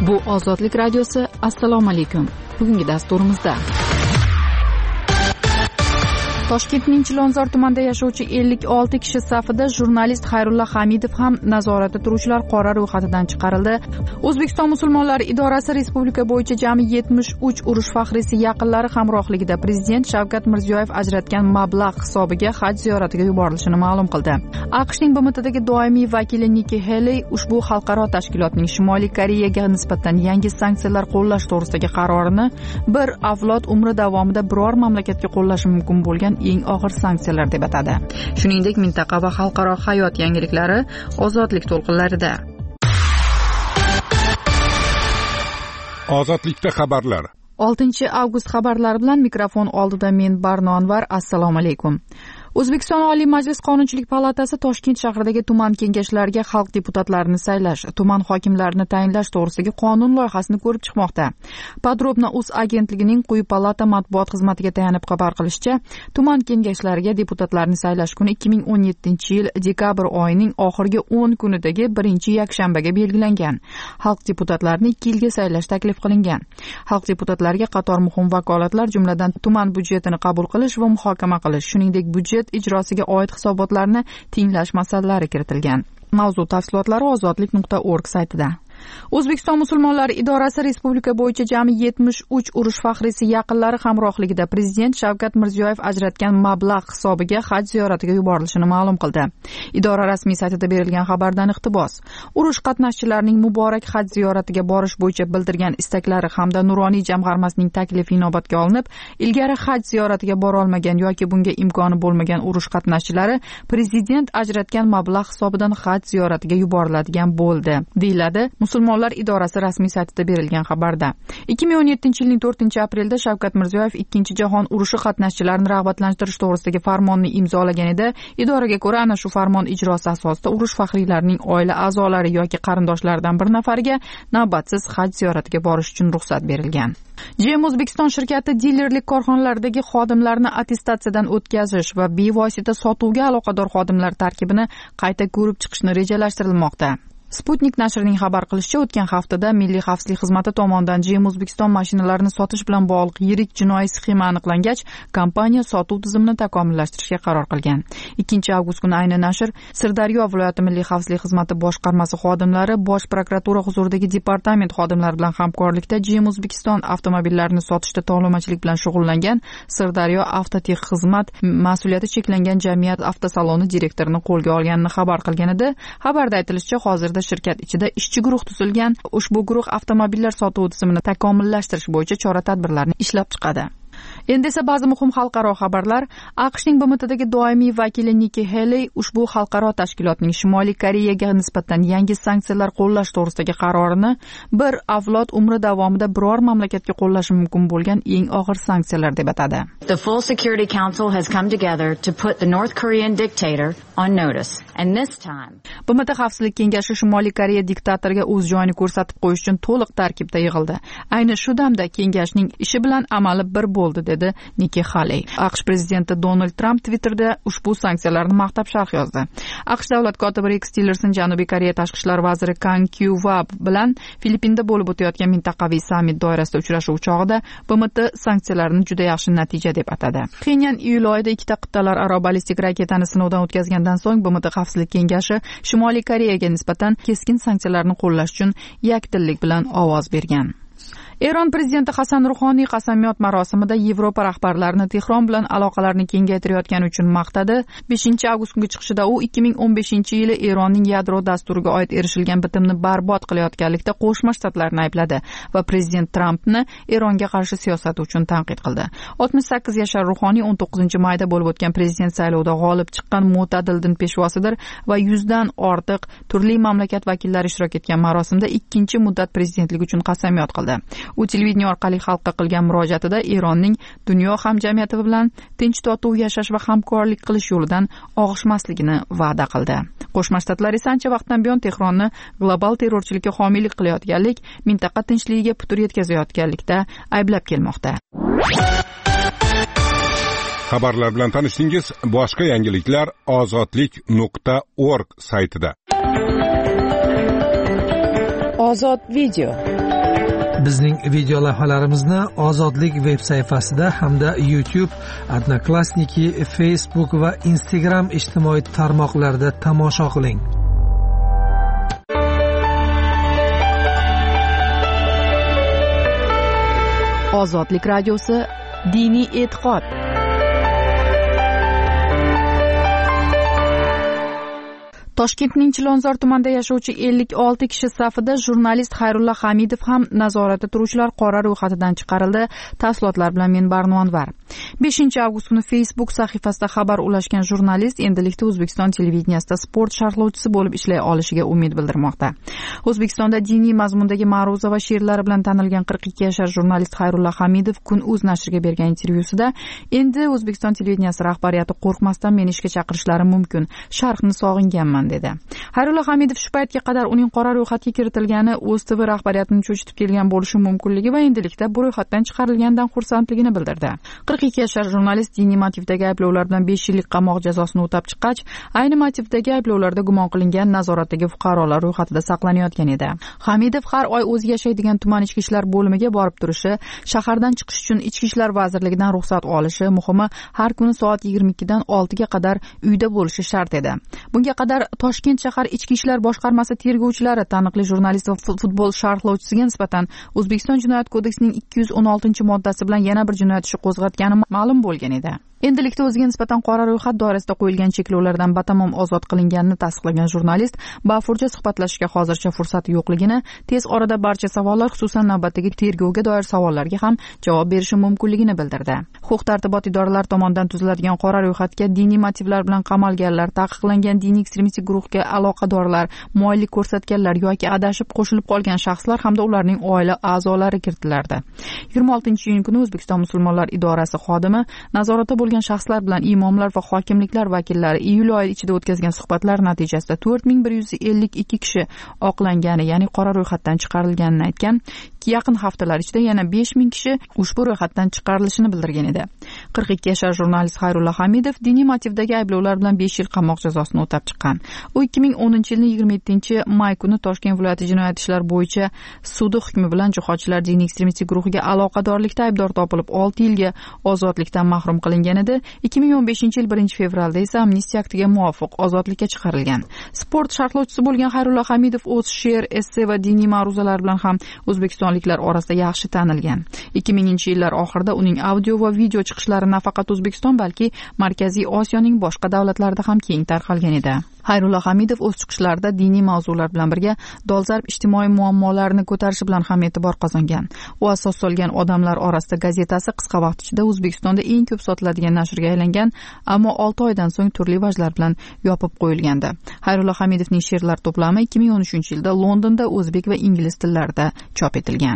Bu Ozodlik radiosi. Assalomu alaykum. Bugungi dasturimizda Toshkentning Chilonzor tumanida yashovchi 56 kishi safida jurnalist Xayrulla Hamidov ham nazoratda turuvchilar qora ro'yxatidan chiqarildi. O'zbekiston musulmonlari idorasi respublika bo'yicha jami 73 urush faxriysi yaqinlari hamrohligida Prezident Shavkat Mirziyoyev ajratgan mablag' hisobiga haj ziyoratiga yuborilishini ma'lum qildi. AQShning BMTdagi doimiy vakili Nikki Haley ushbu xalqaro tashkilotning Shimoliy Koreyaga nisbatan yangi sanksiyalar qo'llash to'g'risidagi qarorini bir avlod umri davomida biror mamlakatga qo'llashi mumkin bo'lgan eng og'ir sanksiyalar deb atadi. Shuningdek, mintaqa va xalqaro hayot yangiliklari ozodlik to'lqinlarida. Ozodlikda xabarlar. 6 avgust xabarlari bilan mikrofon oldida men Barno Anvar. Assalomu alaykum. O'zbekiston Oliy Majlis Qonunchilik palatasi Toshkent shahridagi tuman kengashlariga xalq deputatlarini saylash, tuman hokimlarini tayinlash to'g'risidagi qonun loyihasini ko'rib chiqmoqda. Podrobna.uz agentligining Quyi palata matbuot xizmatiga tayanib xabar qilishicha, tuman kengashlariga deputatlarni saylash kuni 2017-yil dekabr oyining oxirgi 10 kunidagi 1-yakshanbaga belgilangan. Xalq deputatlarini 2 yilga saylash taklif qilingan. Xalq deputatlariga qator muhim vakolatlar, jumladan tuman budjetini qabul qilish va muhokama qilish, shuningdek budjet ijrosiga oid hisobotlarni tinglash masalalari kiritilgan. Mavzu tafsilotlari ozodlik.org saytida. O'zbekiston musulmonlari idorasi respublika bo'yicha jami 73 urush faxriysi yaqinlari hamrohligida Prezident Shavkat Mirziyoyev ajratgan mablag' hisobiga haj ziyoratiga yuborilishini ma'lum qildi. Idora rasmiy saytida berilgan xabardan iqtibos. Urush qatnashchilarining muborak haj ziyoratiga borish bo'yicha bildirgan istaklari hamda nuroniy jamg'armasining taklifi inobatga olinib, ilgari haj ziyoratiga bora olmagan yoki bunga imkoni bo'lmagan urush qatnashchilari Prezident ajratgan mablag' hisobidan haj ziyoratiga yuboriladigan bo'ldi, deyiladi Musulmonlar idorasi rasmiy saytida berilgan xabarda. 2017-yilning 4-aprelda Shavkat Mirziyoyev 2-jahon urushi qatnashchilarini rag'batlantirish to'g'risidagi farmonni imzolagan edi. Idoraga ko'ra, ana shu farmon ijrosi asosida urush faxriylarining oila a'zolari yoki qarindoshlaridan bir nafariga navbatsiz haj ziyoratiga borish uchun ruxsat berilgan. GM O'zbekiston shirkati dilerlik korxonalaridagi xodimlarni attestatsiyadan o'tkazish va bevosita sotuvga aloqador xodimlar tarkibini qayta ko'rib chiqishni rejalashtirilmoqda. Sputnik nashrining xabar qilishicha, o'tgan haftada Milliy xavfsizlik xizmati tomonidan GM O'zbekiston mashinalarini sotish bilan bog'liq yirik jinoiy sxema aniqlangach, kompaniya sotuv tizimini takomillashtirishga qaror qilgan. 2-avgust kuni ayni nashr Sirdaryo viloyati Milliy xavfsizlik xizmati boshqarmasi xodimlari Bosh prokuratura huzuridagi departament xodimlari bilan hamkorlikda GM O'zbekiston avtomobillarini sotishda tovlamachilik bilan shug'ullangan Sirdaryo Avtotex xizmat mas'uliyati cheklangan jamiyat avtosaloni direktorini qo'lga olganini xabar qilgan edi. Xabarda aytilishicha, hozirda shirkat ichida ishchi guruh tuzilgan. Ushbu guruh avtomobillar sotuv tizimini takomillashtirish bo'yicha chora-tadbirlarni ishlab chiqadi. Endi esa ba'zi muhim xalqaro xabarlar. AQShning BMTdagi doimiy vakili Nikki Haley ushbu xalqaro tashkilotning Shimoliy Koreyaga nisbatan yangi sanksiyalar qo'llash to'g'risidagi qarorini bir avlod umri davomida biror mamlakatga qo'llashi mumkin bo'lgan eng og'ir sanksiyalar deb atadi. The full Security Council has come together to put the North Korean dictator on notice. And this time, BMT Xavfsizlik kengashi Shimoliy Koreya diktatoriga o'z joyini ko'rsatib qo'yish uchun to'liq tarkibda yig'ildi. Ayni shu damda kengashning ishi bilan amali bir bo'ldi, dedi Nikki Haley. AQSh prezidenti Donald Trump Twitterda ushbu sanksiyalarni maqtab sharh yozdi. AQSh davlat kotibi Rex Tillerson Janubiy Koreya tashqi ishlar vaziri Kang Kyu-va bilan Filippinda bo'lib o'tayotgan mintaqaviy sammit doirasida uchrashuv chog'ida BMT sanksiyalarni juda yaxshi natija deb atadi. Pxenyan iyul oyida 2 qit'alararo ballistik raketani sinovdan o'tkazgandan so'ng BMT Xavfsizlik kengashi Shimoliy Koreyaga nisbatan keskin sanksiyalarni qo'llash uchun yakdillik bilan ovoz bergan. Eron prezidenti Hasan Ruhoniy qasamyod marosimida Yevropa rahbarlarini Tehron bilan aloqalarni kengaytirayotgani uchun maqtadi. 5-avgust kungi chiqishida u 2015-yili Eronning yadro dasturiga oid erishilgan bitimni barbod qilayotganlikda Qo'shma Shtatlarni aybladi va prezident Trampni Eronga qarshi siyosati uchun tanqid qildi. 68 yashar Ruhoniy 19-mayda bo'lib o'tgan prezident saylovida g'olib chiqqan mo'tadil din peshvosidir va 100 dan ortiq turli mamlakat vakillari ishtirok etgan marosimda 2-muddat prezidentlik uchun qasamyod qildi. U televideniya orqali xalqqa qilgan murojaatida Eronning dunyo hamjamiyati bilan tinch totuv yashash va hamkorlik qilish yo'lidan og'ishmasligini va'da qildi. Qo'shma Shtatlar esa ancha vaqtdan buyon Tehronni global terrorchilikka homiylik qilayotganlik, mintaqa tinchligiga putur yetkazayotganlikda ayblab kelmoqda. Xabarlar bilan tanishdingiz. Boshqa yangiliklar ozodlik.org saytida. Ozod video. Bizning video lavhalarimizni Ozodlik veb sayfasida hamda YouTube, Odnoklassniki, Facebook va Instagram ijtimoiy tarmoqlarida tomosha qiling. Ozodlik radiosi diniy e'tiqod. Toshkentning Chilonzor tumanida yashovchi 56 kishi safida jurnalist Xayrulla Hamidov ham nazoratda turuvchilar qora ro'yxatidan chiqarildi. Tafsilotlar bilan men Barnonvar. 5-avgust kuni Facebook sahifasida xabar ulashgan jurnalist endilikda O'zbekiston televideniyasida sport sharhlovchisi bo'lib ishlay olishiga umid bildirmoqda. O'zbekistonda diniy mazmundagi ma'ruza va she'rlari bilan tanilgan 42 yashar jurnalist Xayrulla Hamidov Kun.uz nashriga bergan intervyusida endi O'zbekiston televideniyasi rahbariyati qo'rqmasdan meni ishga chaqirishlari mumkin. Sharhni sog'inganman dedi. Xayrulla Hamidov shu paytga qadar uning qora ro'yxatga kiritilgani O'zTV rahbariyatini cho'chitib kelgan bo'lishi mumkinligi va endilikda bu ro'yxatdan chiqarilganidan xursandligini bildirdi. 42 yashar jurnalist diniy motivdagi ayblovlar bilan 5 yillik qamoq jazosini o'tab chiqqach, ayni motivdagi ayblovlarda gumon qilingan nazoratdagi fuqarolar ro'yxatida saqlanayotgan edi. Hamidov har oy o'zi yashaydigan tuman ichki ishlar bo'limiga borib turishi, shahardan chiqish uchun Ichki ishlar vazirligidan ruxsat olishi, muhimi har kuni soat 22 dan 6 ga qadar uyda bo'lishi shart edi. Bunga qadar Toshkent shahar Ichki ishlar boshqarmasi tergovchilari taniqli jurnalist va futbol sharhlovchisiga nisbatan O'zbekiston Jinoyat kodeksining 216-moddasi bilan yana bir jinoyat ishi qo'zg'atgani ma'lum bo'lgan edi. Endilikda o'ziga nisbatan qora ro'yxat doirasida qo'yilgan cheklovlardan batamom ozod qilinganini tasdiqlagan jurnalist bafurja suhbatlashishga hozircha fursati yo'qligini, tez orada barcha savollar, xususan navbatdagi tergovga doir savollarga ham javob berishi mumkinligini bildirdi. Huquq-tartibot idoralari tomonidan tuziladigan qora ro'yxatga diniy motivlar bilan qamalganlar, taqiqlangan diniy ekstremistik guruhga aloqadorlar, moyillik ko'rsatganlar yoki adashib qo'shilib qolgan shaxslar hamda ularning oila a'zolari kiritilardi. 26-iyun kuni O'zbekiston musulmonlar idorasi xodimi nazoratda bo'lgan shaxslar bilan imomlar va hokimliklar vakillari iyul oyi ichida o'tkazgan suhbatlar natijasida 4152 kishi oqlangani, ya'ni qora ro'yxatdan chiqarilganini aytgan. Yaqin haftalar ichida yana 5000 kishi ushbu ro'yxatdan chiqarilishini bildirgan edi. 42 yashar jurnalist Xayrulla Hamidov diniy motivdagi ayblovlar bilan 5 yil qamoq jazosini o'tab chiqqan. U 2010-yilning 27-may kuni Toshkent viloyati jinoyat ishlari bo'yicha sudi hukmi bilan jihodchilar diniy ekstremistik guruhiga aloqadorlikda aybdor topilib 6 yilga ozodlikdan mahrum qilingan edi. 2015-yil 1-fevralda esa amnistiya aktiga muvofiq ozodlikka chiqarilgan. Sport sharhlovchisi bo'lgan Xayrulla Hamidov o'z she'r, esse va diniy ma'ruzalar bilan ham o'zbekistonliklar orasida yaxshi tanilgan. 2000-yillar oxirida uning audio va video chiqishlari nafaqat O'zbekiston, balki Markaziy Osiyoning boshqa davlatlarida ham keng tarqalgan edi. Xayrulla Hamidov o'z chiqishlarida diniy mavzular bilan birga dolzarb ijtimoiy muammolarni ko'tarishi bilan ham e'tibor qozongan. U asos solgan Odamlar orasida gazetasi qisqa vaqt ichida O'zbekistonda eng ko'p sotiladigan nashrga aylangan, ammo 6 oydan so'ng turli vajlar bilan yopib qo'yilgandi. Xayrulla Hamidovning she'rlar to'plami 2013-yilda Londonda o'zbek va ingliz tillarida chop etilgan.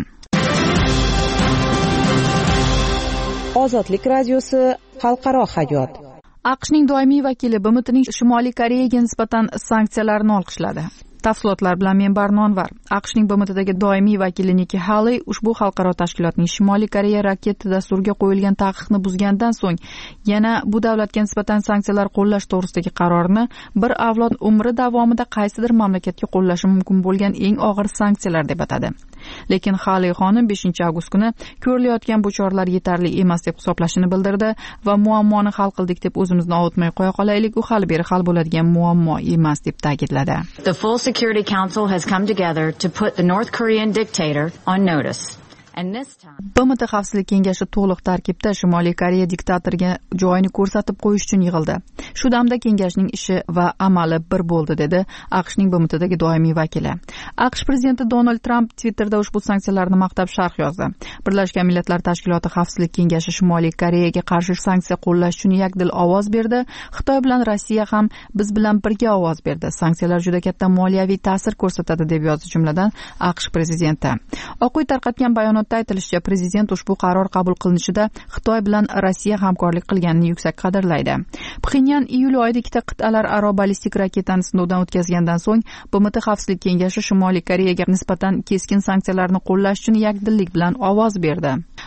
Ozodlik radiosi xalqaro hayot. AQShning doimiy vakili BMTning Shimoliy Koreyaga nisbatan sanksiyalarni olqishladi. Tafsilotlar bilan men Barnonvar. AQShning BMTdagi doimiy vakili Nikki Haley ushbu xalqaro tashkilotning Shimoliy Koreya raketa dasturiga qo'yilgan taqiqni buzgandan so'ng yana bu davlatga nisbatan sanksiyalar qo'llash to'g'risidagi qarorini bir avlod umri davomida qaysidir mamlakatga qo'llashi mumkin bo'lgan eng og'ir sanksiyalar deb atadi. Lekin Haley xonim 5-avgust kuni ko'rilayotgan bu choralar yetarli emas deb hisoblashini bildirdi va muammoni hal qildik deb o'zimizni ovutmay qo'ya qolaylik, u hali beri hal bo'ladigan muammo emas deb ta'kidladi. The full Security Council has come together to put the North Korean dictator on notice. BMT Xavfsizlik kengashi to'liq tarkibda Shimoliy Koreya diktatoriga joyini ko'rsatib qo'yish uchun yig'ildi. Shu damda kengashning ishi va amali bir bo'ldi, dedi AQShning BMTdagi doimiy vakili. AQSh prezidenti Donald Trump Twitterda ushbu sanksiyalarni maqtab sharh yozdi. Birlashgan Millatlar Tashkiloti Xavfsizlik kengashi Shimoliy Koreyaga qarshi sanksiya qo'llash uchun yakdil ovoz berdi. Xitoy bilan Rossiya ham biz bilan birga ovoz berdi. Sanksiyalar juda katta moliyaviy ta'sir ko'rsatadi, deb yozdi jumladan AQSh prezidenti. Oq uy tarqatgan bayonotda aytilishicha, prezident ushbu qaror qabul qilinishida Xitoy bilan Rossiya hamkorlik qilganini yuksak qadrlaydi. Pxenyan iyul oyida ikkita qit'alararo ballistik raketani sinovdan o'tkazgandan so'ng BMT Xavfsizlik kengashi Shimoliy Koreyaga nisbatan keskin sanksiyalarni qo'llash uchun yakdillik bilan ovoz berdi.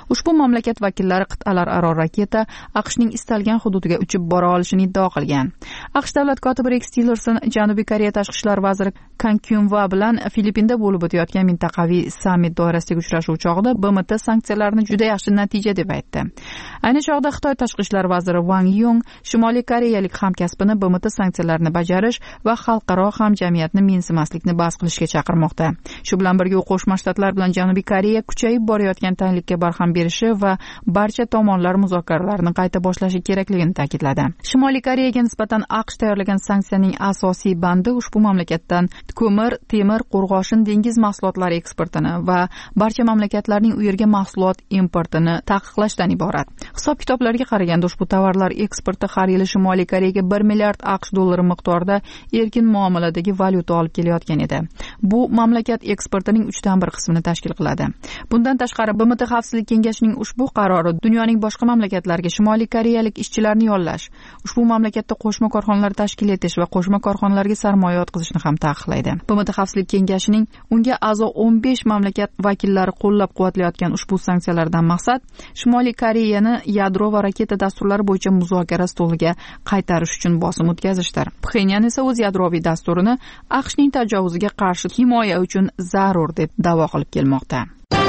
Ushbu mamlakat vakillari qit'alararo raketa AQShning istalgan hududiga uchib bora olishini iddao qilgan. AQSh davlat kotibi Rex Tillerson Janubiy Koreya tashqi ishlar vaziri Kang Kyun-va bilan Filippinda bo'lib o'tayotgan mintaqaviy sammit doirasidagi uchrashuv chog'ida BMT sanksiyalarni juda yaxshi natija deb aytdi. Ayni chog'da Xitoy tashqi ishlar vaziri Wang Yung Shimoliy koreyalik hamkasbini BMT sanksiyalarini bajarish va xalqaro hamjamiyatni mensimaslikni bas qilishga chaqirmoqda. Shu bilan birga u Qo'shma Shtatlar bilan Janubiy Koreya kuchayib borayotgan tanglikka barham berishi va barcha tomonlar muzokaralarni qayta boshlashi kerakligini ta'kidladi. Shimoliy Koreyaga nisbatan AQSh tayyorlagan sanksiyaning asosiy bandi ushbu mamlakatdan ko'mir, temir, qo'rg'oshin, dengiz mahsulotlari eksportini va barcha mamlakatlarning u yerga mahsulot importini taqiqlashdan iborat. Hisob-kitoblarga qaraganda ushbu tovarlar eksporti har yili Shimoliy Koreyaga 1 milliard AQSh dollari miqdorida erkin muomaladagi valyuta olib kelayotgan edi. Bu mamlakat eksportining 1/3 qismini tashkil qiladi. Bundan tashqari BMT Xavfsizlik kengashining ushbu qarori dunyoning boshqa mamlakatlariga Shimoliy koreyalik ishchilarni yollash, ushbu mamlakatda qo'shma korxonalar tashkil etish va qo'shma korxonalarga sarmoya yotqizishni ham taqiqlaydi. BMT Xavfsizlik kengashining unga a'zo 15 mamlakat vakillari qo'llab-quvvatlayotgan ushbu sanksiyalardan maqsad Shimoliy Koreyani yadro va raketa dasturlari bo'yicha muzokara stoliga qaytarish uchun bosim o'tkazishdir. Pxenyan esa o'z yadroviy dasturini AQShning tajovuziga qarshi himoya uchun zarur deb da'vo qilib kelmoqda.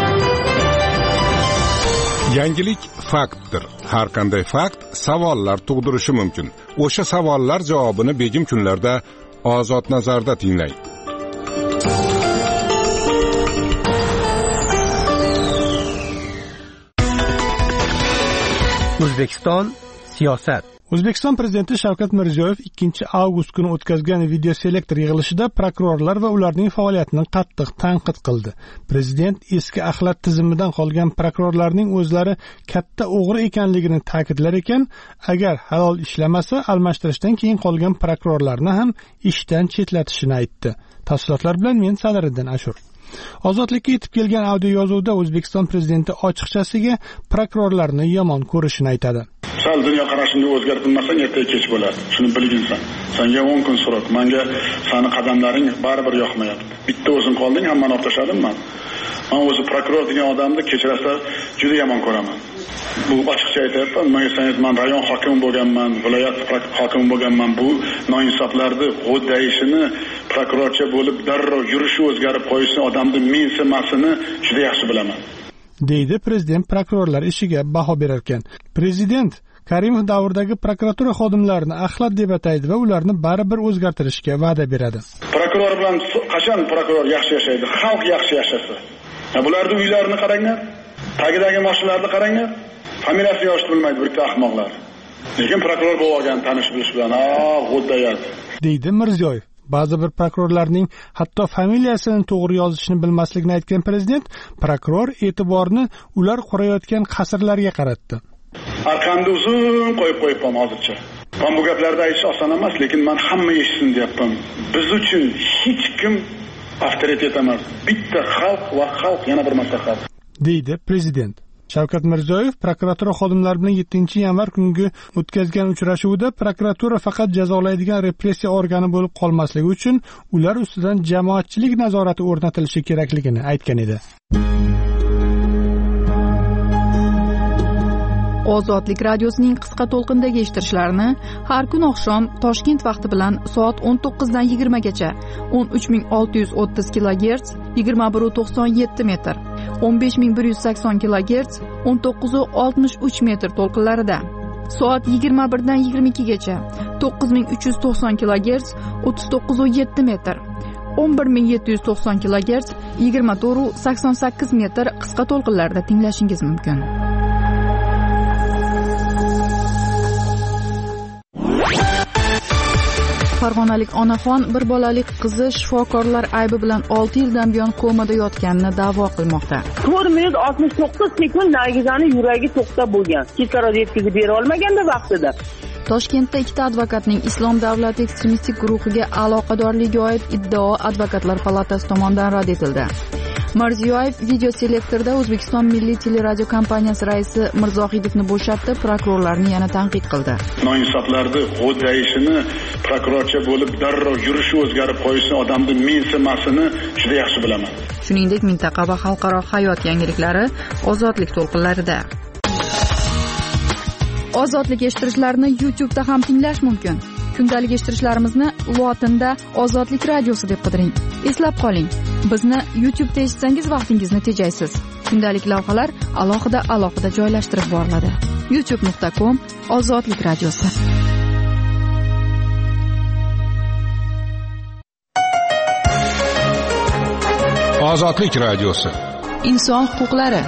Yangilik faktdir. Har qanday fakt savollar tug'dirishi mumkin. O'sha savollar javobini begim kunlarda Ozod nazarda tinglang. O'zbekiston siyosat. O'zbekiston prezidenti Shavkat Mirziyoyev 2-avgust kuni o'tkazgan videoselektor yig'ilishida prokurorlar va ularning faoliyatini qattiq tanqid qildi. Prezident eski axlat tizimidan qolgan prokurorlarning o'zlari katta o'g'ri ekanligini ta'kidlar ekan, agar halol ishlamasa, almashtirishdan keyin qolgan prokurorlarni ham ishdan chetlatishini aytdi. Tafsilotlar bilan men Sadiriddin Ashur. Ozodlikka yetib kelgan audio yozuvda O'zbekiston prezidenti ochiqchasiga prokurorlarni yomon ko'rishini aytadi. Sal dunyoqarashingni o'zgartirmasang ertaga kech bo'ladi. Shuni bilginsan. Senga 10 kun so'roq, menga seni qadamlaring baribir yoqmayapti. Bitta o'zing qolding, hammani o'qtashadim men. Men o'zi prokuror degan odamni kechirasa juda yomon ko'raman. Bu ochiqcha aytayapman. Menga sangiz men rayon hokimi bo'lganman, viloyat hokimi bo'lganman. Bu noinsoflarni g'o'ddayishini prokurorcha bo'lib darrov yurishi o'zgarib qo'yishi odamni mensimasini juda yaxshi bilaman. Deydi prezident prokurorlar ishiga baho berar ekan. Prezident Karimov davridagi prokuratura xodimlarini axlat deb ataydi va ularni baribir o'zgartirishga va'da beradi. Prokuror bilan qachon prokuror yaxshi yashaydi? Xalq yaxshi yashasa. Bularning uylarini qaranglar, tagidagi mashinalarni qaranglar. Familiyasini yoshni bilmaydi bitta ahmoqlar. Lekin prokuror bo'lib olgan tanish bilish bilan g'o'ddayadi. Deydi Mirziyoyev. Ba'zi bir prokurorlarning hatto familiyasini to'g'ri yozishni bilmasligini aytgan prezident, prokuror e'tiborni ular qurayotgan qasrlarga qaratdi. Arqamda uzun qo'yib qo'yibman hozircha. Men bu gaplarni aytish oson emas, lekin men hamma eshitsin deyapman. Biz uchun hech kim avtoritet emas. Bitta xalq va xalq yana bir marta xalq. Deydi prezident. Shavkat Mirziyoyev prokuratura xodimlari bilan 7-yanvar kungi o'tkazgan uchrashuvda prokuratura faqat jazolaydigan repressiya organi bo'lib qolmasligi uchun ular ustidan jamoatchilik nazorati o'rnatilishi kerakligini aytgan edi. Ozodlik radiosining qisqa to'lqindagi eshittirishlarini har kun oqshom Toshkent vaqti bilan soat 19 dan 20 gacha 13630 kHz 2197 metr, 15180 kHz 1963 metr to'lqinlarida, soat 21 dan 22 gacha 9390 kHz 3907 metr, 11790 kHz 2488 metr qisqa to'lqinlarda tinglashingiz mumkin. Farg'onalik onaxon bir bolalik qizi shifokorlar aybi bilan 6 yildan buyon komada yotganini da'vo qilmoqda. 4 minut 69 sekund Nargizani yuragi to'xtab bo'lgan. Kislorod yetkazib bera olmaganda vaqtida. Toshkentda ikkita advokatning Islom davlati ekstremistik guruhiga aloqadorligi oid iddao Advokatlar palatasi tomonidan rad etildi. Mirziyoyev videoselektorda O'zbekiston Milliy teleradio kompaniyasi raisi Mirzohidovni bo'shatdi, prokurorlarni yana tanqid qildi. Noinsoflarni g'o'dayishini, prokurorcha bo'lib darrov yurishi o'zgarib qo'yishi, odamni mensimasini juda yaxshi bilaman. Shuningdek, mintaqa va xalqaro hayot yangiliklari ozodlik to'lqinlarida. Ozodlik eshittirishlarni YouTube'da ham tinglash mumkin. Kundalik eshittirishlarimizni lotinda Ozodlik radiosi deb qidiring. Eslab qoling, bizni YouTube'da eshitsangiz vaqtingizni tejaysiz. Kundalik lavhalar alohida joylashtirib boriladi. youtube.com Ozodlik radiosi. Ozodlik radiosi. Inson huquqlari.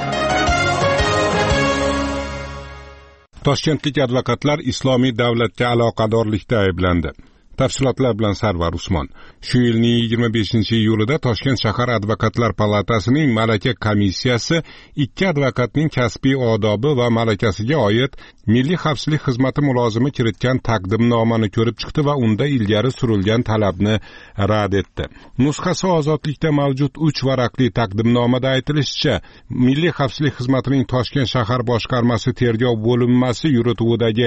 Toshkentlik advokatlar Islomiy davlatga aloqadorlikda ayblandi. Tafsilotlar bilan Sarvar Usmon. Shu yilning 25-iyulida Toshkent shahar advokatlar palatasining malaka komissiyasi ikki advokatning kasbiy odobi va malakasiga oid Milliy xavfsizlik xizmati mulozimi kiritgan taqdimnomani ko'rib chiqdi va unda ilgari surilgan talabni rad etdi. Nusxasi ozodlikda mavjud 3 varaqli taqdimnomada aytilishicha, Milliy xavfsizlik xizmatining Toshkent shahar boshqarmasi tergov bo'linmasi yurituvidagi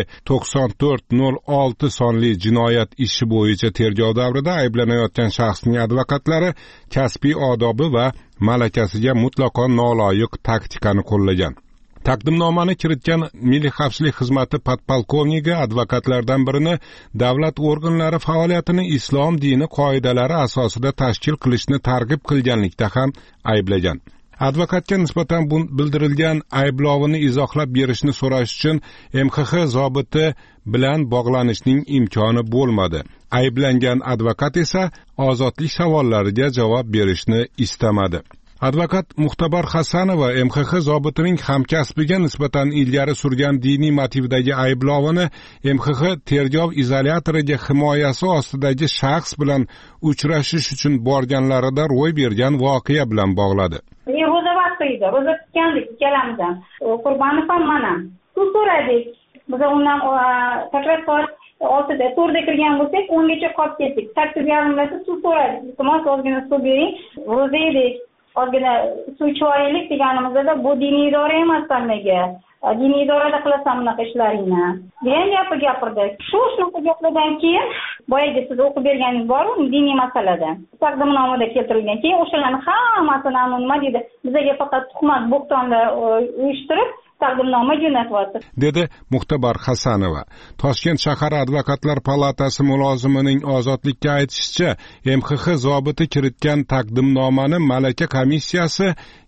9406 sonli jinoyat ishi bo'yicha tergov davrida ayblanayotgan shaxsning advokatlari kasbiy odobi va malakasiga mutlaqo noloyiq taktikani qo'llagan. Taqdimnomani kiritgan Milliy xavfsizlik xizmati podpolkovnigi advokatlardan birini davlat organlari faoliyatini islom dini qoidalari asosida tashkil qilishni targ'ib qilganlikda ham ayblagan. Advokatga nisbatan bildirilgan ayblovini izohlab berishni so'rash uchun MXX zobiti bilan bog'lanishning imkoni bo'lmadi. Ayblangan advokat esa ozodlik savollariga javob berishni istamadi. Advokat Muxtabar Hasanova MXX zobitining hamkasbiga nisbatan ilgari surgan diniy motivdagi ayblovini MXX tergov izolyatoriga himoyasi ostidagi shaxs bilan uchrashish uchun borganlarida ro'y bergan voqea bilan bog'ladi. Ro'za vaqti edi, ro'za tutgandik ikkalamiz ham. Qurbonov ham men ham. Suv so'radik. Biz undan takror soat 6da to'rda kirgan bo'lsak, 10 gacha qolib ketdik. 8:30da suv so'radik. Iltimos ozgina suv bering. Ro'za edik. Ozgina suv ichaylik deganimizda bu diniy idora emas tanlaga. Diniy idorada qilasan bunaqa ishlaringni. degan gapni gapirdi. Shunaqa gaplardan keyin boyaga siz o'qib berganingiz bormi diniy masalada? Taqdimnomada keltirilgan. Keyin o'shalarni hammasini nima dedi? Bizga faqat tuhmat bo'xtonlar uyushtirib taqdimnoma jo'natyapti, dedi Muxtabar Hasanova. Toshkent shahar advokatlar palatasi mulozimining ozodlikka aytishicha, MXX zobiti kiritgan taqdimnomani malaka komissiyasi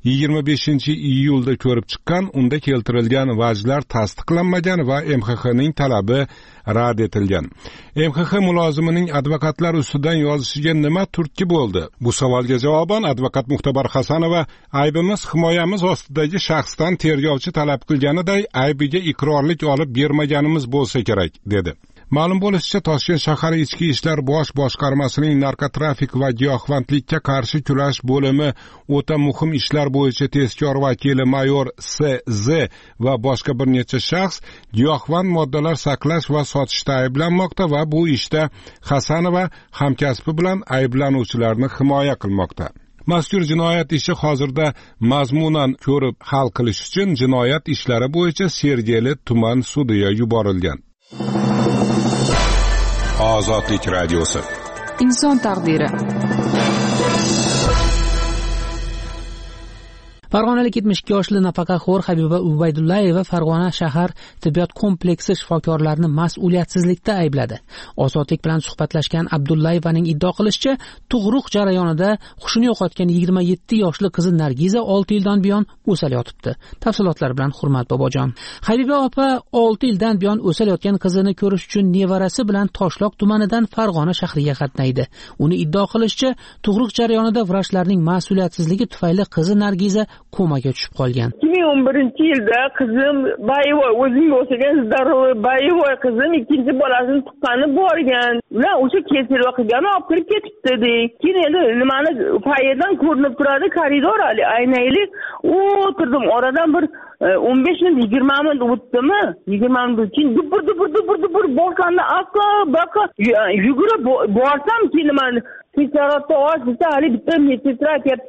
25-iyulda ko'rib chiqqan, unda keltirilgan vajlar tasdiqlanmagan va MXXning talabi rad etilgan. MXX mulozimining advokatlar ustidan yozishiga nima turtki bo'ldi? Bu savolga javoban advokat Muxtabar Hasanova aybimiz himoyamiz ostidagi shaxsdan tergovchi talab qilganiday aybiga iqrorlik olib bermaganimiz bo'lsa kerak, dedi. Ma'lum bo'lishicha, Toshkent shahar ichki ishlar bosh boshqarmasining narkotrafik va giyohvandlikka qarshi kurash bo'limi o'ta muhim ishlar bo'yicha tezkor vakili mayor S.Z. va boshqa bir necha shaxs giyohvand moddalar saqlash va sotishda ayblanmoqda va bu ishda Hasanova hamkasbi bilan ayblanuvchilarni himoya qilmoqda. Mazkur jinoyat ishi hozirda mazmunan ko'rib hal qilish uchun jinoyat ishlari bo'yicha Sergeli tuman sudiga yuborilgan. Ozodlik radiosi. Inson taqdiri. Farg'onalik 72 yoshli nafaqaxo'r Habiba Ubaydullayeva Farg'ona shahar tibbiyot kompleksi shifokorlarini mas'uliyatsizlikda aybladi. Ozodlik bilan suhbatlashgan Abdullayevaning iddio qilishicha, tug'ruq jarayonida hushini yo'qotgan 27 yoshli qizi Nargiza 6 yildan buyon o'sal yotibdi. Tafsilotlar bilan Hurmat Bobojon. Habiba opa 6 yildan buyon o'sal yotgan qizini ko'rish uchun nevarasi bilan Toshloq tumanidan Farg'ona shahriga qatnaydi. Uni iddio qilishicha, tug'ruq jarayonida vrachlarning mas'uliyatsizligi tufayli qizi Nargiza komaga tushib qolgan. 2011-yilda qizim Bayevoy o'zimga o'xshagan Zdarovoy Bayevoy qizim ikkinchi bolasini tuqqani borgan. Ular o'sha kesilva qilgani olib kirib ketibdi dedik. Keyin endi nimani foyedan ko'rinib turadi, koridor aynaylik. O'tirdim, oradan bir 15 minut 20 minut o'tdimi? 20 minut keyin dubur boshlandi. Baqa yugurib borsam keyin men tezroqda oshsa hali bitta medsetra aytibdi.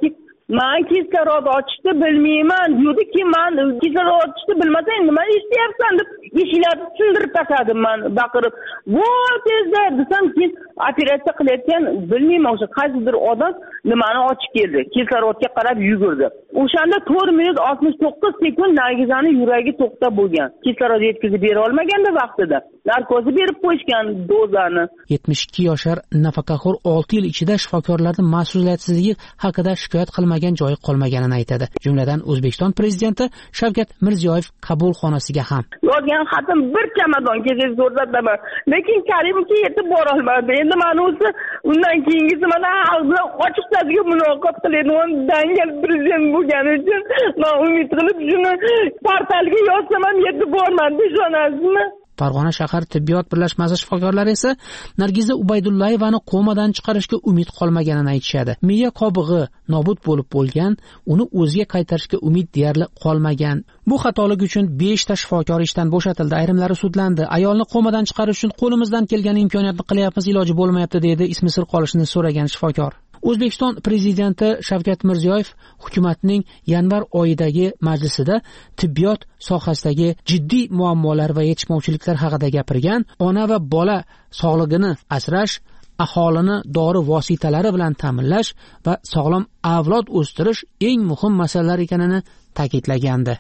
Men kislorod ochishni bilmayman dedi-ki, men kislorod ochishni bilmasang nima ishlayapsan deb eshiklarni sindirib tashladim men baqirib. Voy tezda desam, keyin operatsiya qilayotgan bilmayman o'sha qaysidir odam nimani ochib keldi. Kislorodga qarab yugurdi. O'shanda 4 minut 69 sekund Nargizaning yuragi to'xtab bo'lgan. Kislorod yetkazib bera olmaganda vaqtida narkozni berib qo'yishgan dozani. 72 yoshar nafaqaxo'r 6 yil ichida shifokorlarning mas'uliyatsizligi haqida shikoyat qilmagan joyi qolmaganini aytadi. Jumladan O'zbekiston prezidenti Shavkat Mirziyoyev qabulxonasiga ham. Yozgan xatim bir chamadon kezib ko'rsataman. Lekin Karimovga yetib bora olmadi. Endi men o'zi undan keyingisi mana bilan ochiqchasiga muloqot qilayotgan dangal prezident bo'lgani uchun men umid qilib shuni portalga yozsam ham yetib bormadi, ishonasizmi? Farg'ona shahar tibbiyot birlashmasi shifokorlari esa Nargiza Ubaydullayevani komadan chiqarishga umid qolmaganini aytishadi. Miya qobig'i nobud bo'lgan, uni o'ziga qaytarishga umid deyarli qolmagan. Bu xatolik uchun 5 ta shifokor ishdan bo'shatildi, ayrimlari sudlandi. Ayolni komadan chiqarish uchun qo'limizdan kelgan imkoniyatni qilyapmiz, iloji bo'lmayapti dedi ismi sir qolishini so'ragan shifokor. O'zbekiston prezidenti Shavkat Mirziyoyev hukumatning yanvar oyidagi majlisida tibbiyot sohasidagi jiddiy muammolar va yetishmovchiliklar haqida gapirgan, ona va bola sog'lig'ini asrash, aholini dori vositalari bilan ta'minlash va sog'lom avlod o'stirish eng muhim masalalar ekanini ta'kidlagandi.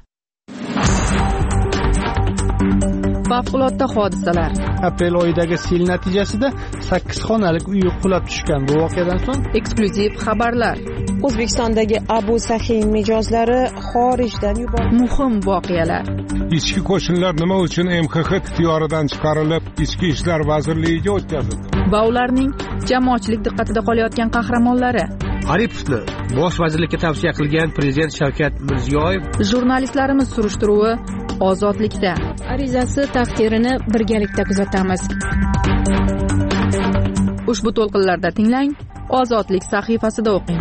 Favqulodda hodisalar. Aprel oyidagi sel natijasida 8 xonalik uy qulab tushgan. Bu voqeadan so'ng eksklyuziv xabarlar. O'zbekistondagi Abu Sahiy mijozlari xorijdan yuborildi. Muhim voqealar. Ichki qo'shinlar nima uchun MXX ixtiyoridan chiqarilib, Ichki ishlar vazirligiga o'tkazildi? Va ularning jamoatchilik diqqatida qolayotgan qahramonlari. Aripovni bosh vazirlikka tavsiya qilgan prezident Shavkat Mirziyoyev. Jurnalistlarimiz surishtiruvi ozodlikda. Arizasi taqdirini birgalikda kuzatamiz. Ushbu to'lqinlarda tinglang, Ozodlik sahifasida o'qing.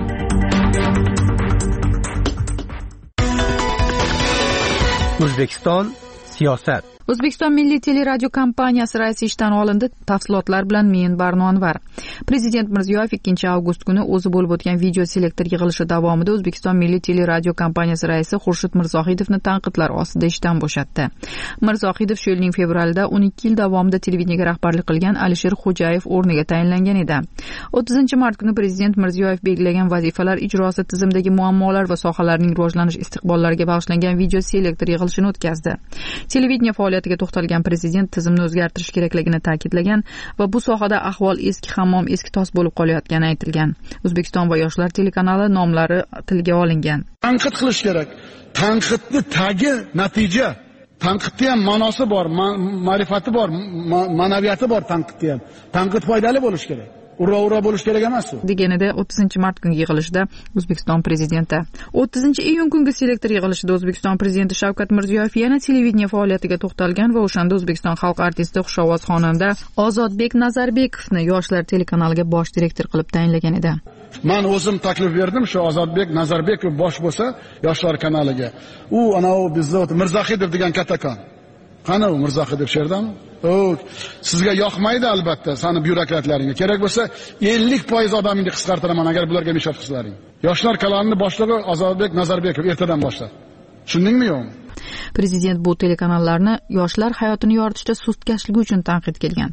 O'zbekiston siyosat. O'zbekiston Milliy teleradio kompaniyasi raisi ishdan olindi. Tafsilotlar bilan men Barno Anvar. Prezident Mirziyoyev 2 avgust kuni o'zi bo'lib o'tgan video selektor yig'ilishi davomida O'zbekiston Milliy teleradio kompaniyasi raisi Xurshid Mirzohidovni tanqidlar ostida ishdan bo'shatdi. Mirzohidov shu yilning fevralida 12 yil davomida televideniyega rahbarlik qilgan Alisher Xo'jayev o'rniga tayinlangan edi. 30 mart kuni Prezident Mirziyoyev belgilagan vazifalar ijrosi tizimdagi muammolar va sohalarning rivojlanish istiqbollariga bag'ishlangan video selektor yig'ilishini o'tkazdi. Televideniya faoliyatiga to'xtalgan prezident tizimni o'zgartirish kerakligini ta'kidlagan va bu sohada ahvol eski hammom eski tos bo'lib qolayotgani aytilgan. O'zbekiston va yoshlar telekanali nomlari tilga olingan. Tanqid qilish kerak. Tanqidni tagi natija. Tanqidda ham ma'nosi bor, ma'rifati bor, ma'naviyati bor tanqidda ham. Tanqid foydali bo'lish kerak. Ura bo'lish kerak emas u. Deganida 30 mart kungi yig'ilishda O'zbekiston prezidenti. 30 iyun kungi selektor yig'ilishida O'zbekiston prezidenti Shavkat Mirziyoyev yana televideniya faoliyatiga to'xtalgan va o'shanda O'zbekiston xalq artisti xushovoz xonanda Ozodbek Nazarbekovni yoshlar telekanaliga bosh direktor qilib tayinlagan edi. Men o'zim taklif berdim, shu Ozodbek Nazarbekov bosh bo'lsa yoshlar kanaliga. U anavi bizda Mirzohidov degan kattakon. Qani u Mirzohidov sherdami? Sizga yoqmaydi albatta, sani byurokratlaringga. Kerak bo'lsa 50% odamingni qisqartiraman agar bularga mishat qilsalaring. Yoshlar kanalining boshlig'i Ozodbek Nazarbekov ertadan boshlab. Tushundingmi yo'qmi? Prezident bu telekanallarni yoshlar hayotini yoritishda sustkashligi uchun tanqid qilgan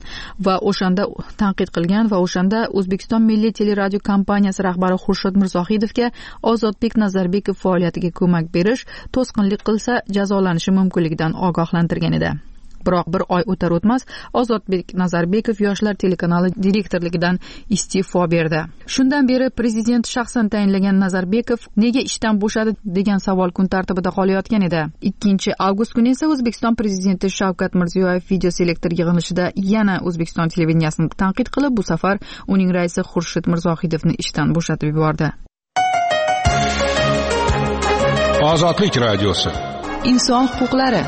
va o'shanda O'zbekiston Milliy teleradio kompaniyasi rahbari Xurshid Mirzohidovga Ozodbek Nazarbekov faoliyatiga ko'mak berish, to'sqinlik qilsa jazolanishi mumkinligidan ogohlantirgan edi. Biroq bir oy o'tar o'tmas Ozodbek Nazarbekov yoshlar telekanali direktorligidan iste'fo berdi. Shundan beri prezident shaxsan tayinlagan Nazarbekov nega ishdan bo'shadi degan savol kun tartibida qolayotgan edi. 2 avgust kuni esa O'zbekiston prezidenti Shavkat Mirziyoyev video selektor yig'ilishida yana O'zbekiston televideniyasini tanqid qilib, bu safar uning raisi Xurshid Mirzohidovni ishdan bo'shatib yubordi. Ozodlik radiosi. Inson huquqlari.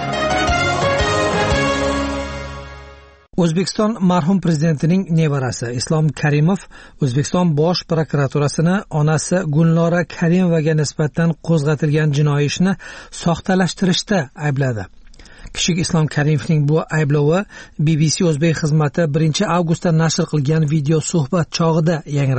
O'zbekiston marhum prezidentining nevarasi Islom Karimov O'zbekiston bosh prokuraturasini onasi Gulnora Karimovaga nisbatan qo'zg'atilgan jinoiy ishni soxtalashtirishda aybladi. Kichik Islom Karimovning bu ayblovi BBC o'zbek xizmati 1 avgustda nashr qilgan video suhbat chog'ida yangradi.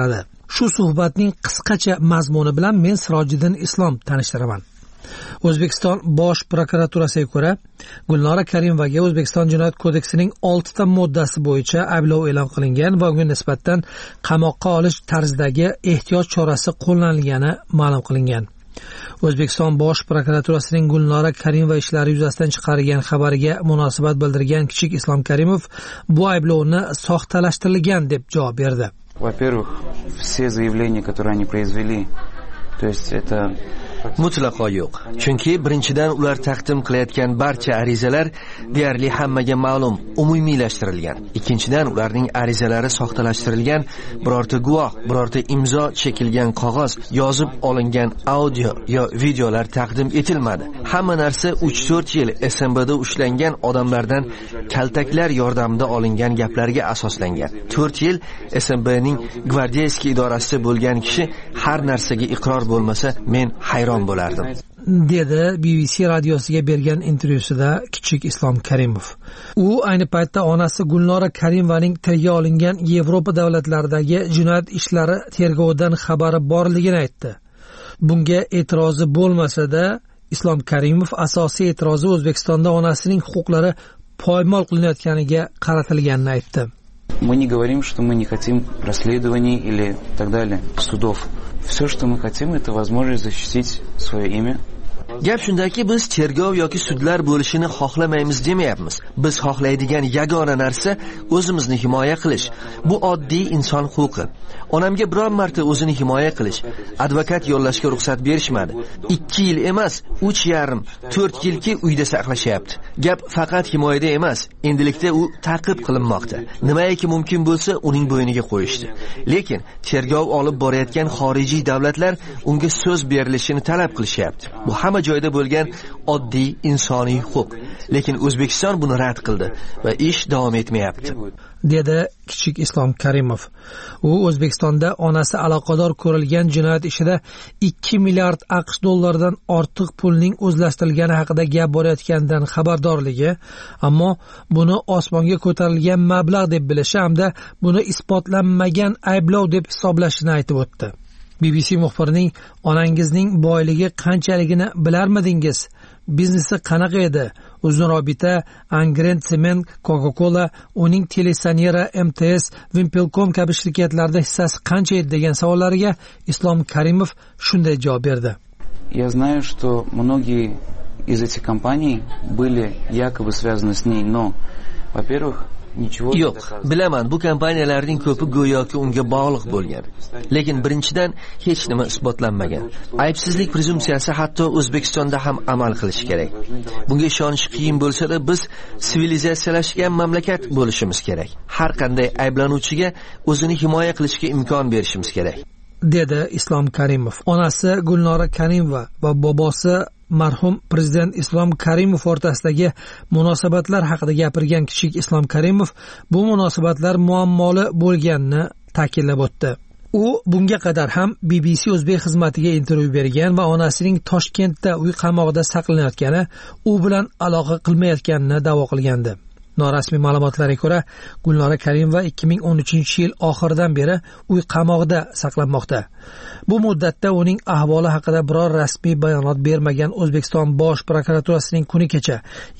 Shu suhbatning qisqacha mazmuni bilan men Sirojiddin Islom tanishtiraman. O'zbekiston Bosh prokuraturasiga ko'ra, Gulnora Karimovaga O'zbekiston Jinoyat kodeksining 6 ta moddasi bo'yicha ayblov e'lon qilingan va unga nisbatan qamoqqa olish tarzidagi ehtiyot chorasi qo'llanilgani ma'lum qilingan. O'zbekiston Bosh prokuraturasining Gulnora Karimova ishlari yuzasidan chiqargan xabariga munosabat bildirgan Kichik Islom Karimov bu ayblovni soxtalashtirilgan deb javob berdi. Во-первых, все заявления, которые они произвели, то есть это mutlaqo yo'q. Chunki birinchidan ular taqdim qilayotgan barcha arizalar deyarli hammaga ma'lum, umumiylashtirilgan. Ikkinchidan ularning arizalari soxtalashtirilgan, birorta guvoh, birorta imzo chekilgan qog'oz, yozib olingan audio yo videolar taqdim etilmadi. Hamma narsa 3-4 yil SMBda ushlangan odamlardan kaltaklar yordamida olingan gaplarga asoslangan. 4 yil SMBning gvardiyskiy idorasida bo'lgan kishi har narsaga iqror bo'lmasa, men hayron bo'lardim, dedi BBC radiosiga bergan intervyusida Kichik Islom Karimov. U ayni paytda onasi Gulnora Karimovaning tilga olingan Yevropa davlatlaridagi jinoyat ishlari tergovidan xabari borligini aytdi. Bunga e'tirozi bo'lmasa-da, Islom Karimov asosiy e'tirozi O'zbekistonda onasining huquqlari poymol qilinayotganiga qaratilganini aytdi. Мы не говорим, что мы не хотим расследований или так далее, судов. Все, что мы хотим, это возможность защитить свое имя. Gap shundaki, biz tergov yoki sudlar bo'lishini xohlamaymiz demayapmiz. Biz xohlaydigan yagona narsa o'zimizni himoya qilish. Bu oddiy inson huquqi. Onamga biror marta o'zini himoya qilish, advokat yollashga ruxsat berishmadi. 2 yil emas, 3,5, 4 yilki uyda saqlashyapti. Gap faqat himoyada emas, endilikda u ta'qib qilinmoqda. Nimaiki mumkin bo'lsa, uning bo'yniga qo'yishdi. Lekin tergov olib borayotgan xorijiy davlatlar unga so'z berilishini talab qilishyapti. Bu hamma joyda bo'lgan oddiy insoniy huquq. Lekin O'zbekiston buni rad qildi va ish davom etmayapti, dedi Kichik Islom Karimov. U O'zbekistonda onasi aloqador ko'rilgan jinoyat ishida 2 milliard AQSh dollaridan ortiq pulning o'zlashtirilgani haqida gap borayotganidan xabardorligi, ammo buni osmonga ko'tarilgan mablag' deb bilishi hamda buni isbotlanmagan ayblov deb hisoblashini aytib o'tdi. BBC muxbirining onangizning boyligi qanchaligini bilarmidingiz? Biznesi qanaqa edi? Uzunrobita, Angren Cement, Coca-Cola, uning Telesanera, MTS, Wimpelcom kabi shirkatlarda hissasi qancha edi degan savollariga Islom Karimov shunday javob berdi. Я знаю, что многие из этих компаний были якобы связаны с ней, но, во-первых, yo'q, bilaman, bu kompaniyalarning ko'pi go'yoki unga bog'liq bo'lgan. Lekin birinchidan hech nima isbotlanmagan. Aybsizlik prezumsiyasi hatto O'zbekistonda ham amal qilishi kerak. Bunga ishonish qiyin bo'lsa-da, biz sivilizatsiyalashgan mamlakat bo'lishimiz kerak. Har qanday ayblanuvchiga o'zini himoya qilishga imkon berishimiz kerak, dedi Islom Karimov. Onasi Gulnora Karimova va bobosi marhum prezident Islom Karimov o'rtasidagi munosabatlar haqida gapirgan Kichik Islom Karimov bu munosabatlar muammoli bo'lganini ta'kidlab o'tdi. U bunga qadar ham BBC o'zbek xizmatiga intervyu bergan va onasining Toshkentda uy qamoqida saqlanayotgani, u bilan aloqa qilmayotganini da'vo qilgandi. Norasmiy ma'lumotlarga ko'ra, Gulnora Karimova 2013-yil oxiridan beri uy qamoqida saqlanmoqda. Bu muddatda uning ahvoli haqida biror rasmiy bayonot bermagan O'zbekiston Bosh prokuraturasining kuni kecha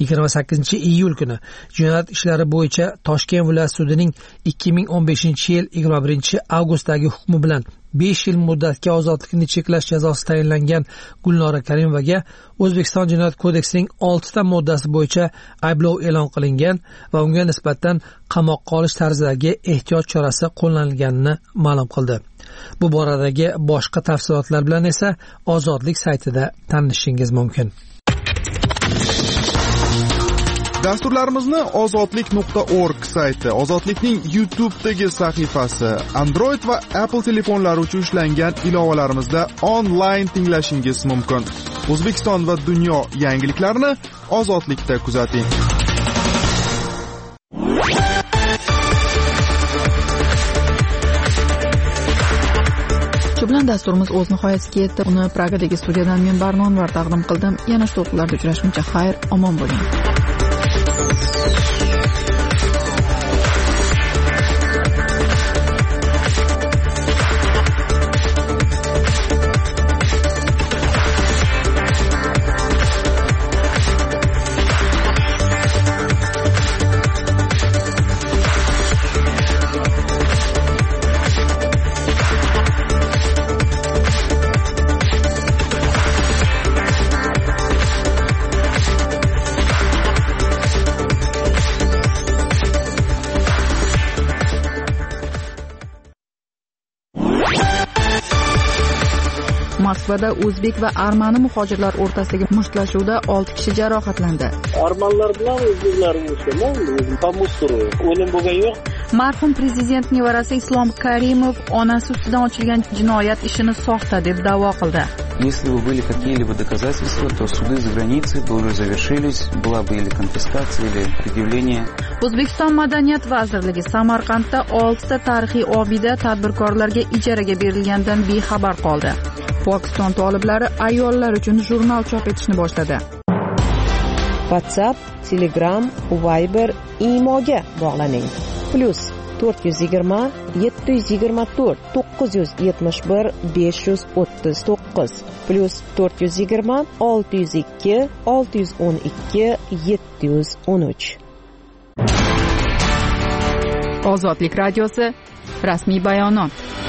28-iyul kuni jinoyat ishlari bo'yicha Toshkent viloyat sudining 2015-yil 21-avgustdagi hukmi bilan 5 yil muddatga ozodlikni cheklash jazosi tayinlangan Gulnora Karimovaga O'zbekiston Jinoyat kodeksining 6 ta moddasi bo'yicha ayblov e'lon qilingan va unga nisbatan qamoqqa olish tarzidagi ehtiyot chorasi qo'llanilganini ma'lum qildi. Bu boradagi boshqa tafsilotlar bilan esa Ozodlik saytida tanishishingiz mumkin. Dasturlarimizni ozodlik.org sayti, Ozodlikning YouTube'dagi sahifasi, Android va Apple telefonlari uchun ishlangan ilovalarimizda onlayn tinglashingiz mumkin. O'zbekiston va dunyo yangiliklarini Ozodlikda kuzating. Shu bilan dasturimiz o'z nihoyasiga yetdi. Uni Pragadagi studiyadan men Barnon va taqdim qildim. Yana shu to'qlarda uchrashguncha xayr, omon bo'ling. Moskvada o'zbek va armani muhojirlar o'rtasidagi mushtlashuvda 6 kishi jarohatlandi. Armanlar bilan o'zbeklar mushtlashdi, o'lim bo'lgan yo'q. Marhum prezident nevarasi Islom Karimov onasi ustidan ochilgan jinoyat ishini soxta deb da'vo qildi. Если бы были какие-либо доказательства, то суды за границей бы уже завершились, была бы или конфискация, или предъявление. O'zbekiston Madaniyat vazirligi Samarqandda 6 ta tarixiy obida tadbirkorlarga ijaraga berilgandan bexabar qoldi. Pokiston toliblari ayollar uchun jurnal chop etishni boshladi. WhatsApp, Telegram, Viber, Imoga bog'laning. +420 724 971 539 +420 602 612 713. Ozodlik radiosi rasmiy bayonot.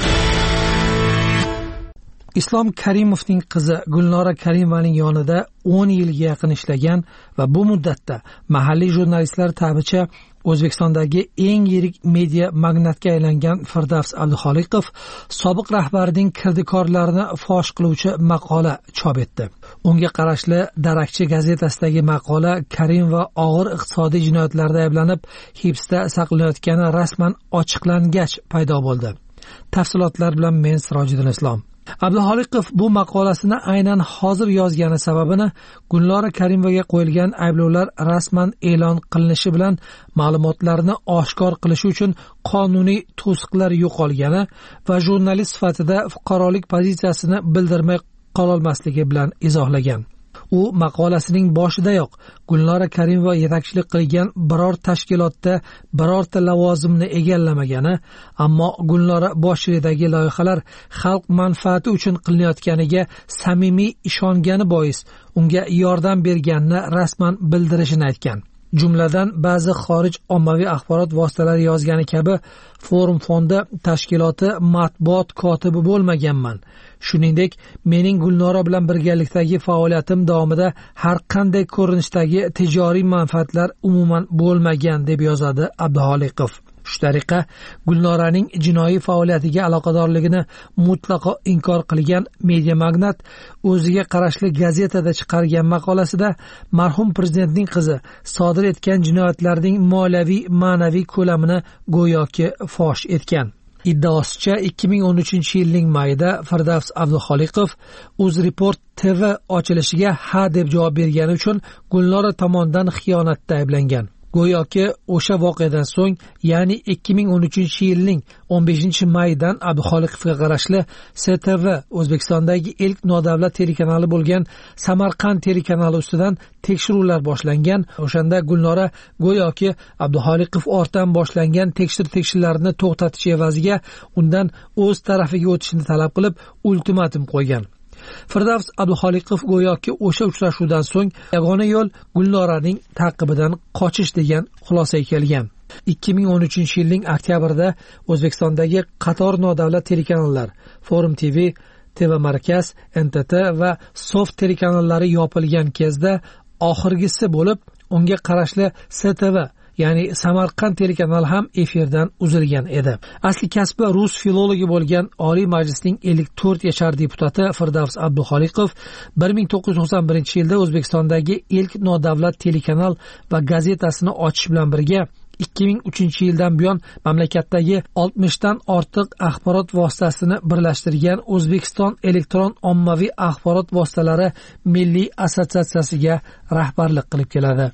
Islom Karimovning qizi Gulnora Karimovaning yonida 10 yilga yaqin ishlagan va bu muddatda mahalliy jurnalistlar ta'bicha O'zbekistondagi eng yirik media magnatga aylangan Firdavs Abduxoliqov sobiq rahbarining kirdikorlarini fosh qiluvchi maqola chop etdi. Unga qarashli Darakchi gazetasidagi maqola Karim va og'ir iqtisodiy jinoyatlarda ayblanib hibsda saqlanayotgani rasman ochiqlangach paydo bo'ldi. Tafsilotlar bilan men Sirojiddin Islom. Abduxoliqov bu maqolasini aynan hozir yozgani sababini Gulnora Karimovaga qo'yilgan ayblovlar rasman e'lon qilinishi bilan ma'lumotlarni oshkor qilish uchun qonuniy to'siqlar yo'qolgani va jurnalist sifatida fuqarolik pozitsiyasini bildirmay qololmasligi bilan izohlagan. U maqolasining boshidayoq Gulnora Karimova yetakchilik qilgan biror tashkilotda birorta lavozimni egallamagani, ammo Gulnora boshchiligidagi loyihalar xalq manfaati uchun qilinayotganiga samimiy ishongani bois unga yordam berganini rasman bildirishini aytgan. Jumladan ba'zi xorij ommaviy axborot vositalari yozgani kabi Forum fondi tashkiloti matbuot kotibi bo'lmaganman. Shuningdek, mening Gulnora bilan birgalikdagi faoliyatim davomida har qanday ko'rinishdagi tijoriy manfaatlar umuman bo'lmagan deb yozadi Abduxoliqov. Shu tariqa Gulnoraning jinoiy faoliyatiga aloqadorligini mutlaqo inkor qilgan media magnat o'ziga qarashli gazetada chiqargan maqolasida marhum prezidentning qizi sodir etgan jinoyatlarning moliyaviy ma'naviy ko'lamini go'yoki fosh etgan. Iddaosicha 2013-yilning mayida Firdavs Abduxoliqov UzReport TV ochilishiga ha deb javob bergani uchun Gulnora tomonidan xiyonatda ayblangan. Go'yoki o'sha voqeadan so'ng, ya'ni 2013-yilning 15-maydan Abduxoliqovga qarashli STV O'zbekistondagi ilk nodavlat telekanali bo'lgan Samarqand telekanali ustidan tekshiruvlar boshlangan. O'shanda Gulnora go'yoki Abduxoliqov ortdan boshlangan tekshirlarni to'xtatish evaziga undan o'z tarafiga o'tishni talab qilib ultimatum qo'ygan. Firdavs Abduxoliqov go'yoki o'sha uchrashuvdan so'ng yagona yo'l Gulnoraning taqibidan qochish degan xulosaga kelgan. 2013-yilning oktyabrida O'zbekistondagi qator nodavlat telekanallar Forum TV, TV Markaz, NTT va Soft telekanallari yopilgan kezda oxirgisi bo'lib unga qarashli STV ya'ni Samarqand telekanali ham efirdan uzilgan edi. Asli kasbi rus filologi bo'lgan Oliy Majlisning 54 yashar deputati Firdavs Abduxoliqov 1991-yilda O'zbekistondagi ilk nodavlat telekanal va gazetasini ochish bilan birga 2003-yildan buyon mamlakatdagi 60 dan ortiq axborot vositasini birlashtirgan O'zbekiston elektron ommaviy axborot vositalari milliy assotsiatsiyasiga rahbarlik qilib keladi.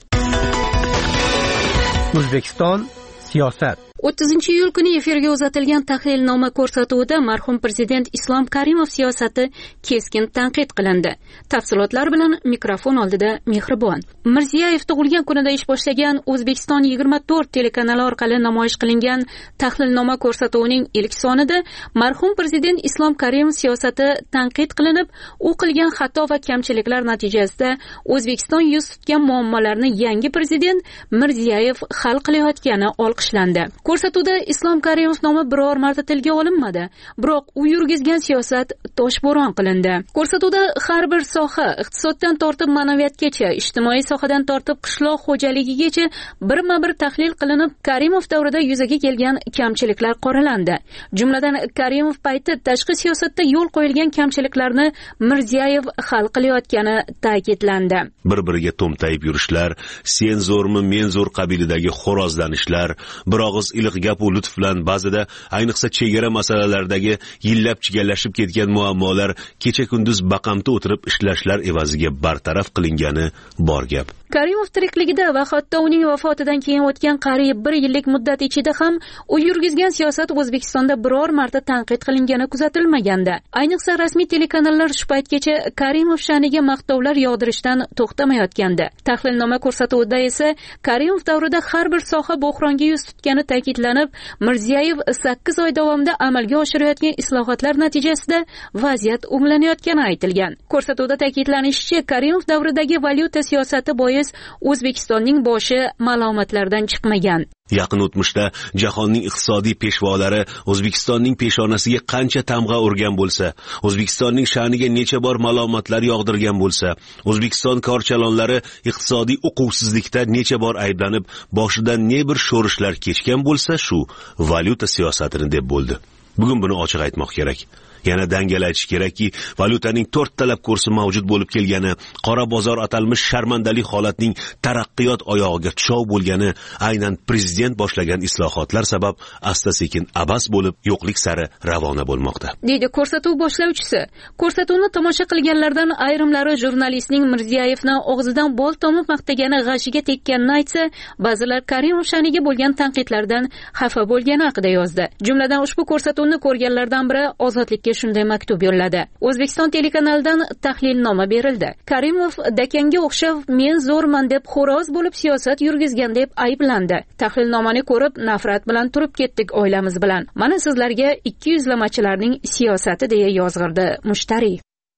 O'zbekiston siyosat. 30-iyul kuni efirga uzatilgan tahlilnoma ko'rsatuvida marhum prezident Islom Karimov siyosati keskin tanqid qilindi. Tafsilotlar bilan mikrofon oldida Mehribon. Mirziyoyev tug'ilgan kunida ish boshlagan O'zbekiston 24 telekanali orqali namoyish qilingan tahlilnoma ko'rsatuvining ilk sonida marhum prezident Islom Karimov siyosati tanqid qilinib, u qilgan xato va kamchiliklar natijasida O'zbekiston yuz tutgan muammolarni yangi prezident Mirziyoyev hal qilayotgani olqishlandi. Ko'rsatuvda Islom Karimov nomi biror marta tilga olinmadi, biroq u yurgizgan siyosat toshbo'ron qilindi. Ko'rsatuvda har bir soha, iqtisoddan tortib ma'naviyatgacha, ijtimoiy sohadan tortib qishloq xo'jaligigacha birma-bir tahlil qilinib, Karimov davrida yuzaga kelgan kamchiliklar qoralandi. Jumladan, Karimov payti tashqi siyosatda yo'l qo'yilgan kamchiliklarni Mirziyoyev hal qilayotgani ta'kidlandi. Bir-biriga to'mtayib yurishlar, sen zo'rmi, men zo'r qabilidagi xo'rozlanishlar, bir og'iz iliq gap va lutf bilan ba'zida, ayniqsa chegara masalalaridagi yillab chigallashib ketgan muammolar kecha-kunduz baqamta o'tirib ishlashlar evaziga bartaraf qilingani bor gap. Karimov tirikligida va hatto uning vafotidan keyin o'tgan qariyb 1 yillik muddat ichida ham u yurgizgan siyosat O'zbekistonda biror marta tanqid qilingani kuzatilmagandi. Ayniqsa rasmiy telekanallar shu paytgacha Karimov sha'niga maqtovlar yog'dirishdan to'xtamayotgandi. Tahlilnoma ko'rsatuvida esa Karimov davrida har bir soha bo'hronga yuz tutgani ta'kidlanib, Mirziyoyev 8 oy davomida amalga oshirayotgan islohotlar natijasida vaziyat o'nglanayotgani aytilgan. Ko'rsatuvda ta'kidlanishicha, Karimov davridagi valyuta siyosati bois O'zbekistonning boshi malomatlardan chiqmagan. Yaqin o'tmishda jahonning iqtisodiy peshvolari O'zbekistonning peshonasiga qancha tamg'a urgan bo'lsa, O'zbekistonning sha'niga necha bor malomatlar yog'dirgan bo'lsa, O'zbekiston korchalonlari iqtisodiy uquvsizlikda necha bor ayblanib, boshidan ne bir sho'rishlar kechgan bo'lsa, shu valyuta siyosatini deb bo'ldi. Bugun buni ochiq aytmoq kerak. Yana dangal aytish kerakki, valyutaning 4 talab kursi mavjud bo'lib kelgani, qora bozor atalmish sharmandali holatning taraqqiyot oyog'iga tushov bo'lgani aynan prezident boshlagan islohotlar sabab asta-sekin abas bo'lib, yo'qlik sari ravona bo'lmoqda. Deydi ko'rsatuv boshlovchisi. Ko'rsatuvni tomosha qilganlardan ayrimlari jurnalistning Mirziyoyevni og'zidan bol tomib maqtagani g'ashiga tekkanini aytsa, ba'zilar Karimov sha'niga bo'lgan tanqidlardan xafa bo'lgani haqida yozdi. Jumladan ushbu ko'rsatuvni ko'rganlardan biri Ozodlikka shunday maktub yo'lladi. O'zbekiston telekanalidan tahlilnoma berildi. Karimov Dakanga o'xshab men zo'rman deb xo'roz bo'lib siyosat yurgizgan deb ayblandi. Tahlilnomani ko'rib nafrat bilan turib ketdik oilamiz bilan. Mana sizlarga 200 lamachilarning siyosati deya yozg'irdi mushtari.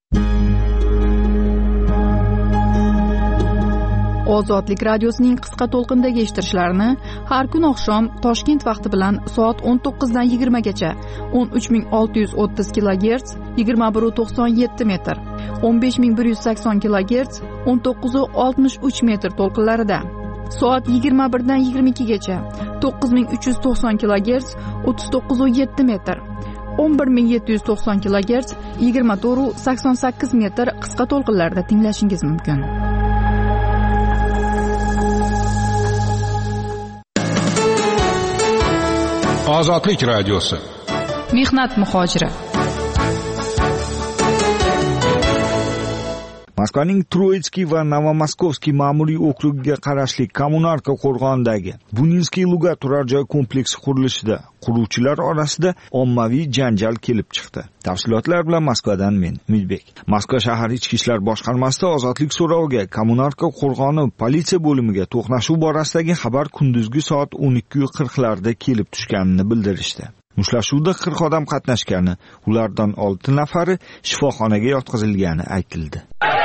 Ozodlik radiosining qisqa to'lqindagi eshittirishlarini har kun oqshom Toshkent vaqti bilan soat 19 dan 20 gacha 13630 kHz 21.97 metr, 15180 kHz 19.63 metr to'lqinlarida, soat 21 dan 22 gacha 9390 kHz 39.7 metr, 11790 kHz 24.88 metr qisqa to'lqinlarda tinglashingiz mumkin. Ozodlik radiosi. Mehnat muhojiri. Moskvaning Troitskiy va Novomoskovskiy ma'muriy okrugiga qarashli Kommunarka qo'rg'onidagi Buninskiy Luga turar joy kompleksi qurilishida quruvchilar orasida ommaviy janjal kelib chiqdi. Tafsilotlar bilan Moskvadan men, Umidbek. Moskva shahar ichki ishlar boshqarmasida ozodlik so'roviga Kommunarka qo'rg'oni politsiya bo'limiga to'qnashuv borasidagi xabar kunduzgi soat 12:40 larda kelib tushganini bildirishdi. Mushtlashuvda 40 odam qatnashgani, ulardan 6 nafari shifoxonaga yotqizilgani aytildi.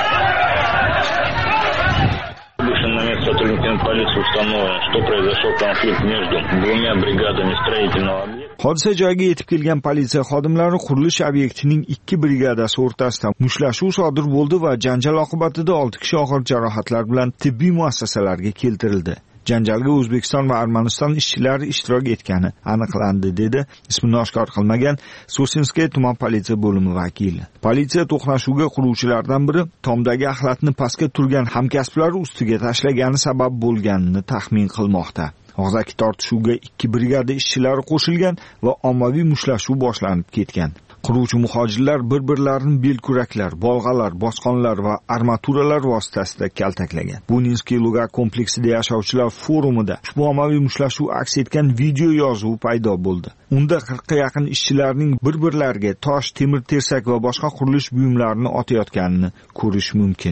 Сотрудниками полиции установлено, что произошел конфликт между двумя бригадами строительного объекта. Hodisa joyiga yetib kelgan politsiya xodimlari qurilish obyektining 2 brigadasi o'rtasida mushtlashuv sodir bo'ldi va janjal oqibatida 6 kishi og'ir jarohatlar bilan tibbiy muassasalarga keltirildi. Janjalga O'zbekiston va Armaniston ishchilari ishtirok etgani aniqlandi, dedi ismini oshkor qilmagan Sosinskiy tuman politsiya bo'limi vakili. Politsiya to'qnashuvga quruvchilardan biri tomdagi axlatni pastga turgan hamkasblari ustiga tashlagani sabab bo'lganini taxmin qilmoqda. Og'zaki tortishuvga 2 brigada ishchilari qo'shilgan va ommaviy mushlashuv boshlanib ketgan. Quruvchi muhojirlar bir-birlarini belkuraklar, bolg'alar, bosqonlar va armaturalar vositasida kaltaklagan. Buninskiy Luga kompleksida yashovchilar forumida ushbu ommaviy mushlashuv aks etgan video yozuv paydo bo'ldi. Unda 40 ga yaqin ishchilarning bir-birlariga tosh, temir tersak va boshqa qurilish buyumlarini otayotganini ko'rish mumkin.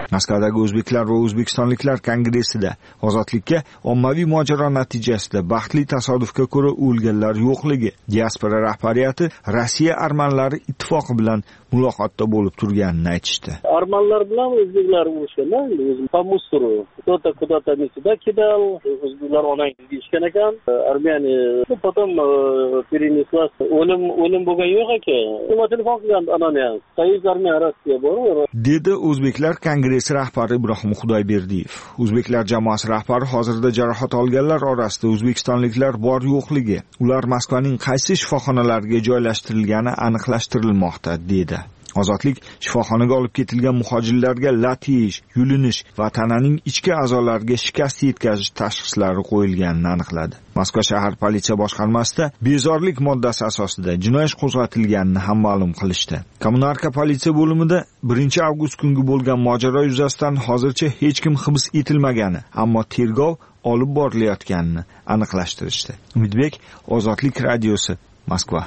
Moskvadagi o'zbeklar va o'zbekistonliklar kongressida ozodlikka ommaviy mojaro natijasida baxtli tasodifga ko'ra o'lganlar yo'qligi, diaspora rahbariyati Rossiya armanlari ittifoqi bilan muloqotda bo'lib turganini aytishdi. Armanlar bilan o'zbeklar urushganda, o'zim Pamustru, kуда-то не сюда кидал, o'zbeklar onang deyishgan ekan. Armeniya potom перенеслась. O'lim bo'lgan yo'q ekan. Nima telefon qilgan anani ham. Soyuz armiya Rossiya bor. Dedi o'zbeklar kongressi rahbari Ibrohim Xudoyberdiyev. O'zbeklar jamoasi rahbari hozirda jarohat olganlar orasida o'zbekistonliklar bor yo'qligi, ular Moskvaning qaysi shifoxonalarga joylashtirilgani aniqlashtirilmoqda, dedi. Ozodlik shifoxonaga olib ketilgan muhojirlarga lat yeyish, yulinish va tananing ichki a'zolariga shikast yetkazish tashxislari qo'yilganini aniqladi. Moskva shahar politsiya boshqarmasida bezorilik moddasi asosida jinoyat qo'zg'atilganini ham ma'lum qilishdi. Kommunarka politsiya bo'limida 1 avgust kungi bo'lgan mojaro yuzasidan hozircha hech kim hibs etilmagani, ammo tergov olib borilayotganini aniqlashtirishdi. Umidbek, Ozodlik radiosi, Moskva.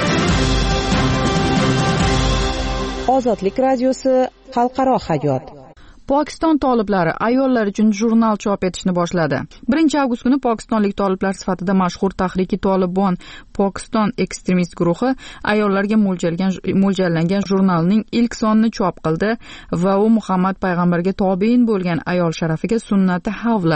Ozodlik radiosi, xalqaro hayot. Pokiston toliblari ayollar uchun jurnal chop etishni boshladi. 1 avgust kuni pokistonlik toliblar sifatida mashhur Tahriki Tolibon Pokiston ekstremist guruhi ayollarga mo'ljallangan jurnalning ilk sonini chop qildi va u Muhammad payg'ambarga tobein bo'lgan ayol sharafiga sunnati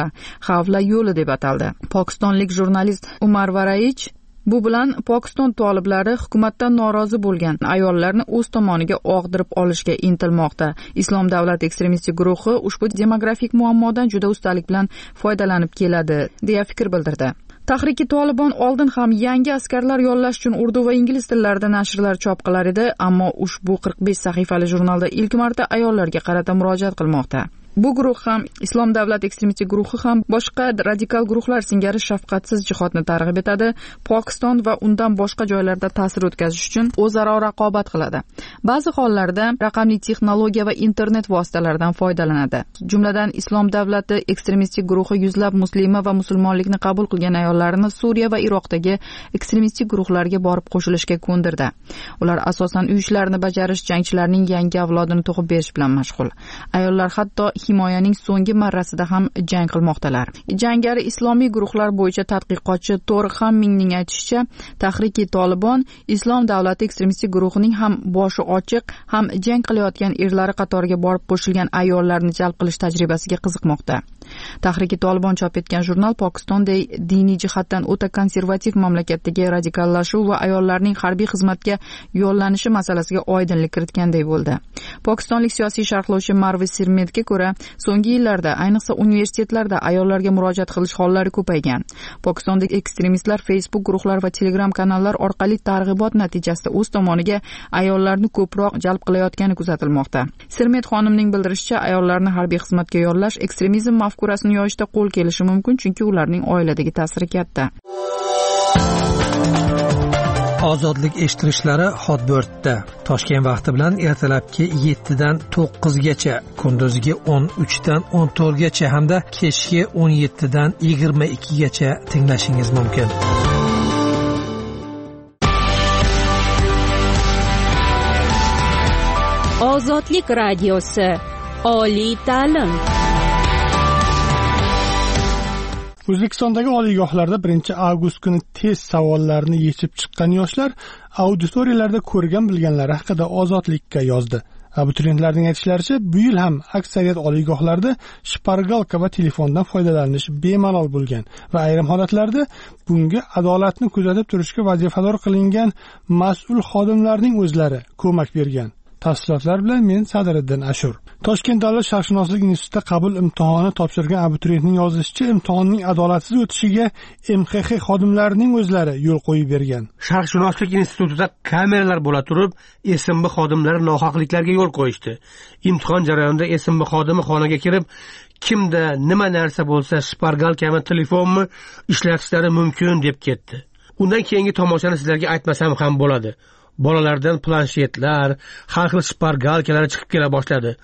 Havla yo'li deb ataldi. Pokistonlik jurnalist Umar Varaich bu bilan Pokiston toliblari hukumatdan norozi bo'lgan ayollarni o'z tomoniga og'dirib olishga intilmoqda. Islom davlat ekstremistik guruhi ushbu demografik muammodan juda ustalik bilan foydalanib keladi, deya fikr bildirdi. Tahriki Tolibon oldin ham yangi askarlar yollash uchun urdu va ingliz tillarida nashrlar chop qilar edi, ammo ushbu 45 sahifali jurnalda ilk marta ayollarga qarata murojaat qilmoqda. Bu guruh ham, Islom davlat ekstremistik guruhi ham boshqa radikal guruhlar singari shafqatsiz jihodni targ'ib etadi, Pokiston va undan boshqa joylarda ta'sir o'tkazish uchun o'zaro raqobat qiladi. Ba'zi hollarda raqamli texnologiya va internet vositalaridan foydalanadi. Jumladan Islom davlati ekstremistik guruhi yuzlab muslima va musulmonlikni qabul qilgan ayollarni Suriya va Iroqdagi ekstremistik guruhlarga borib qo'shilishga ko'ndirdi. Ular asosan uy ishlarini bajarish, jangchilarning yangi avlodini tug'ib berish bilan mashg'ul. Ayollar hatto himoyaning so'nggi marrasida ham jang qilmoqdalar. Jangari islomiy guruhlar bo'yicha tadqiqotchi To'riq Hammingning aytishicha, Tahriki Tolibon Islom davlati ekstremistik guruhining ham boshi ochiq, ham jang qilayotgan erlari qatoriga borib qo'shilgan ayollarni jalb qilish tajribasiga qiziqmoqda. Tahriki Tolibon chop etgan jurnal Pokistonda diniy jihatdan o'ta konservativ mamlakatdagi radikallashuv va ayollarning harbiy xizmatga yo'llanishi masalasiga oydinlik kiritganday bo'ldi. Pokistonlik siyosiy sharhlovchi Marvi Sirmetga ko'ra, so'nggi yillarda ayniqsa universitetlarda ayollarga murojaat qilish hollari ko'paygan. Pokistondagi ekstremistlar Facebook guruhlar va Telegram kanallar orqali targ'ibot natijasida o'z tomoniga ayollarni ko'proq jalb qilayotgani kuzatilmoqda. Sirmet xonimning bildirishicha, ayollarni harbiy xizmatga yollash ekstremizm mafkurasini yoyishda qo'l kelishi mumkin, chunki ularning oiladagi ta'siri katta. Ozodlik eshittirishlari Hotbirtda Toshkent vaqti bilan ertalabki 7 dan 9 gacha, kunduzgi 13 dan 14 gacha hamda kechki 17 dan 22 gacha tinglashingiz mumkin. Ozodlik radiosi, oliy ta'lim. O'zbekistondagi oliygohlarda 1 avgust kuni test savollarini yechib chiqqan yoshlar auditoriyalarda ko'rgan bilganlari haqida Ozodlikka yozdi. Abituriyentlarning aytishlaricha, bu yil ham aksariyat oliygohlarda shpargalka va telefondan foydalanish bemalol bo'lgan va ayrim holatlarda bunga adolatni kuzatib turishga vazifador qilingan mas'ul xodimlarning o'zlari ko'mak bergan. Tafsilotlar bilan men Sadriddin Ashur. Toshkent davlat sharqshunoslik institutida qabul imtihoni topshirgan abituriyentning yozishicha, imtihonning adolatsiz o'tishiga MXX xodimlarining o'zlari yo'l qo'yib bergan. Sharqshunoslik institutida kameralar bo'la turib, SMB xodimlari nohaqliklarga yo'l qo'yishdi. Imtihon jarayonida SMB xodimi xonaga kirib, kimda nima narsa bo'lsa, shpargalkami, telefonmi ishlatishlari mumkin deb ketdi. Undan keyingi tomoshani sizlarga aytmasam ham bo'ladi. Bolalardan planshetlar, har xil shpargalkalar chiqib kela boshladi.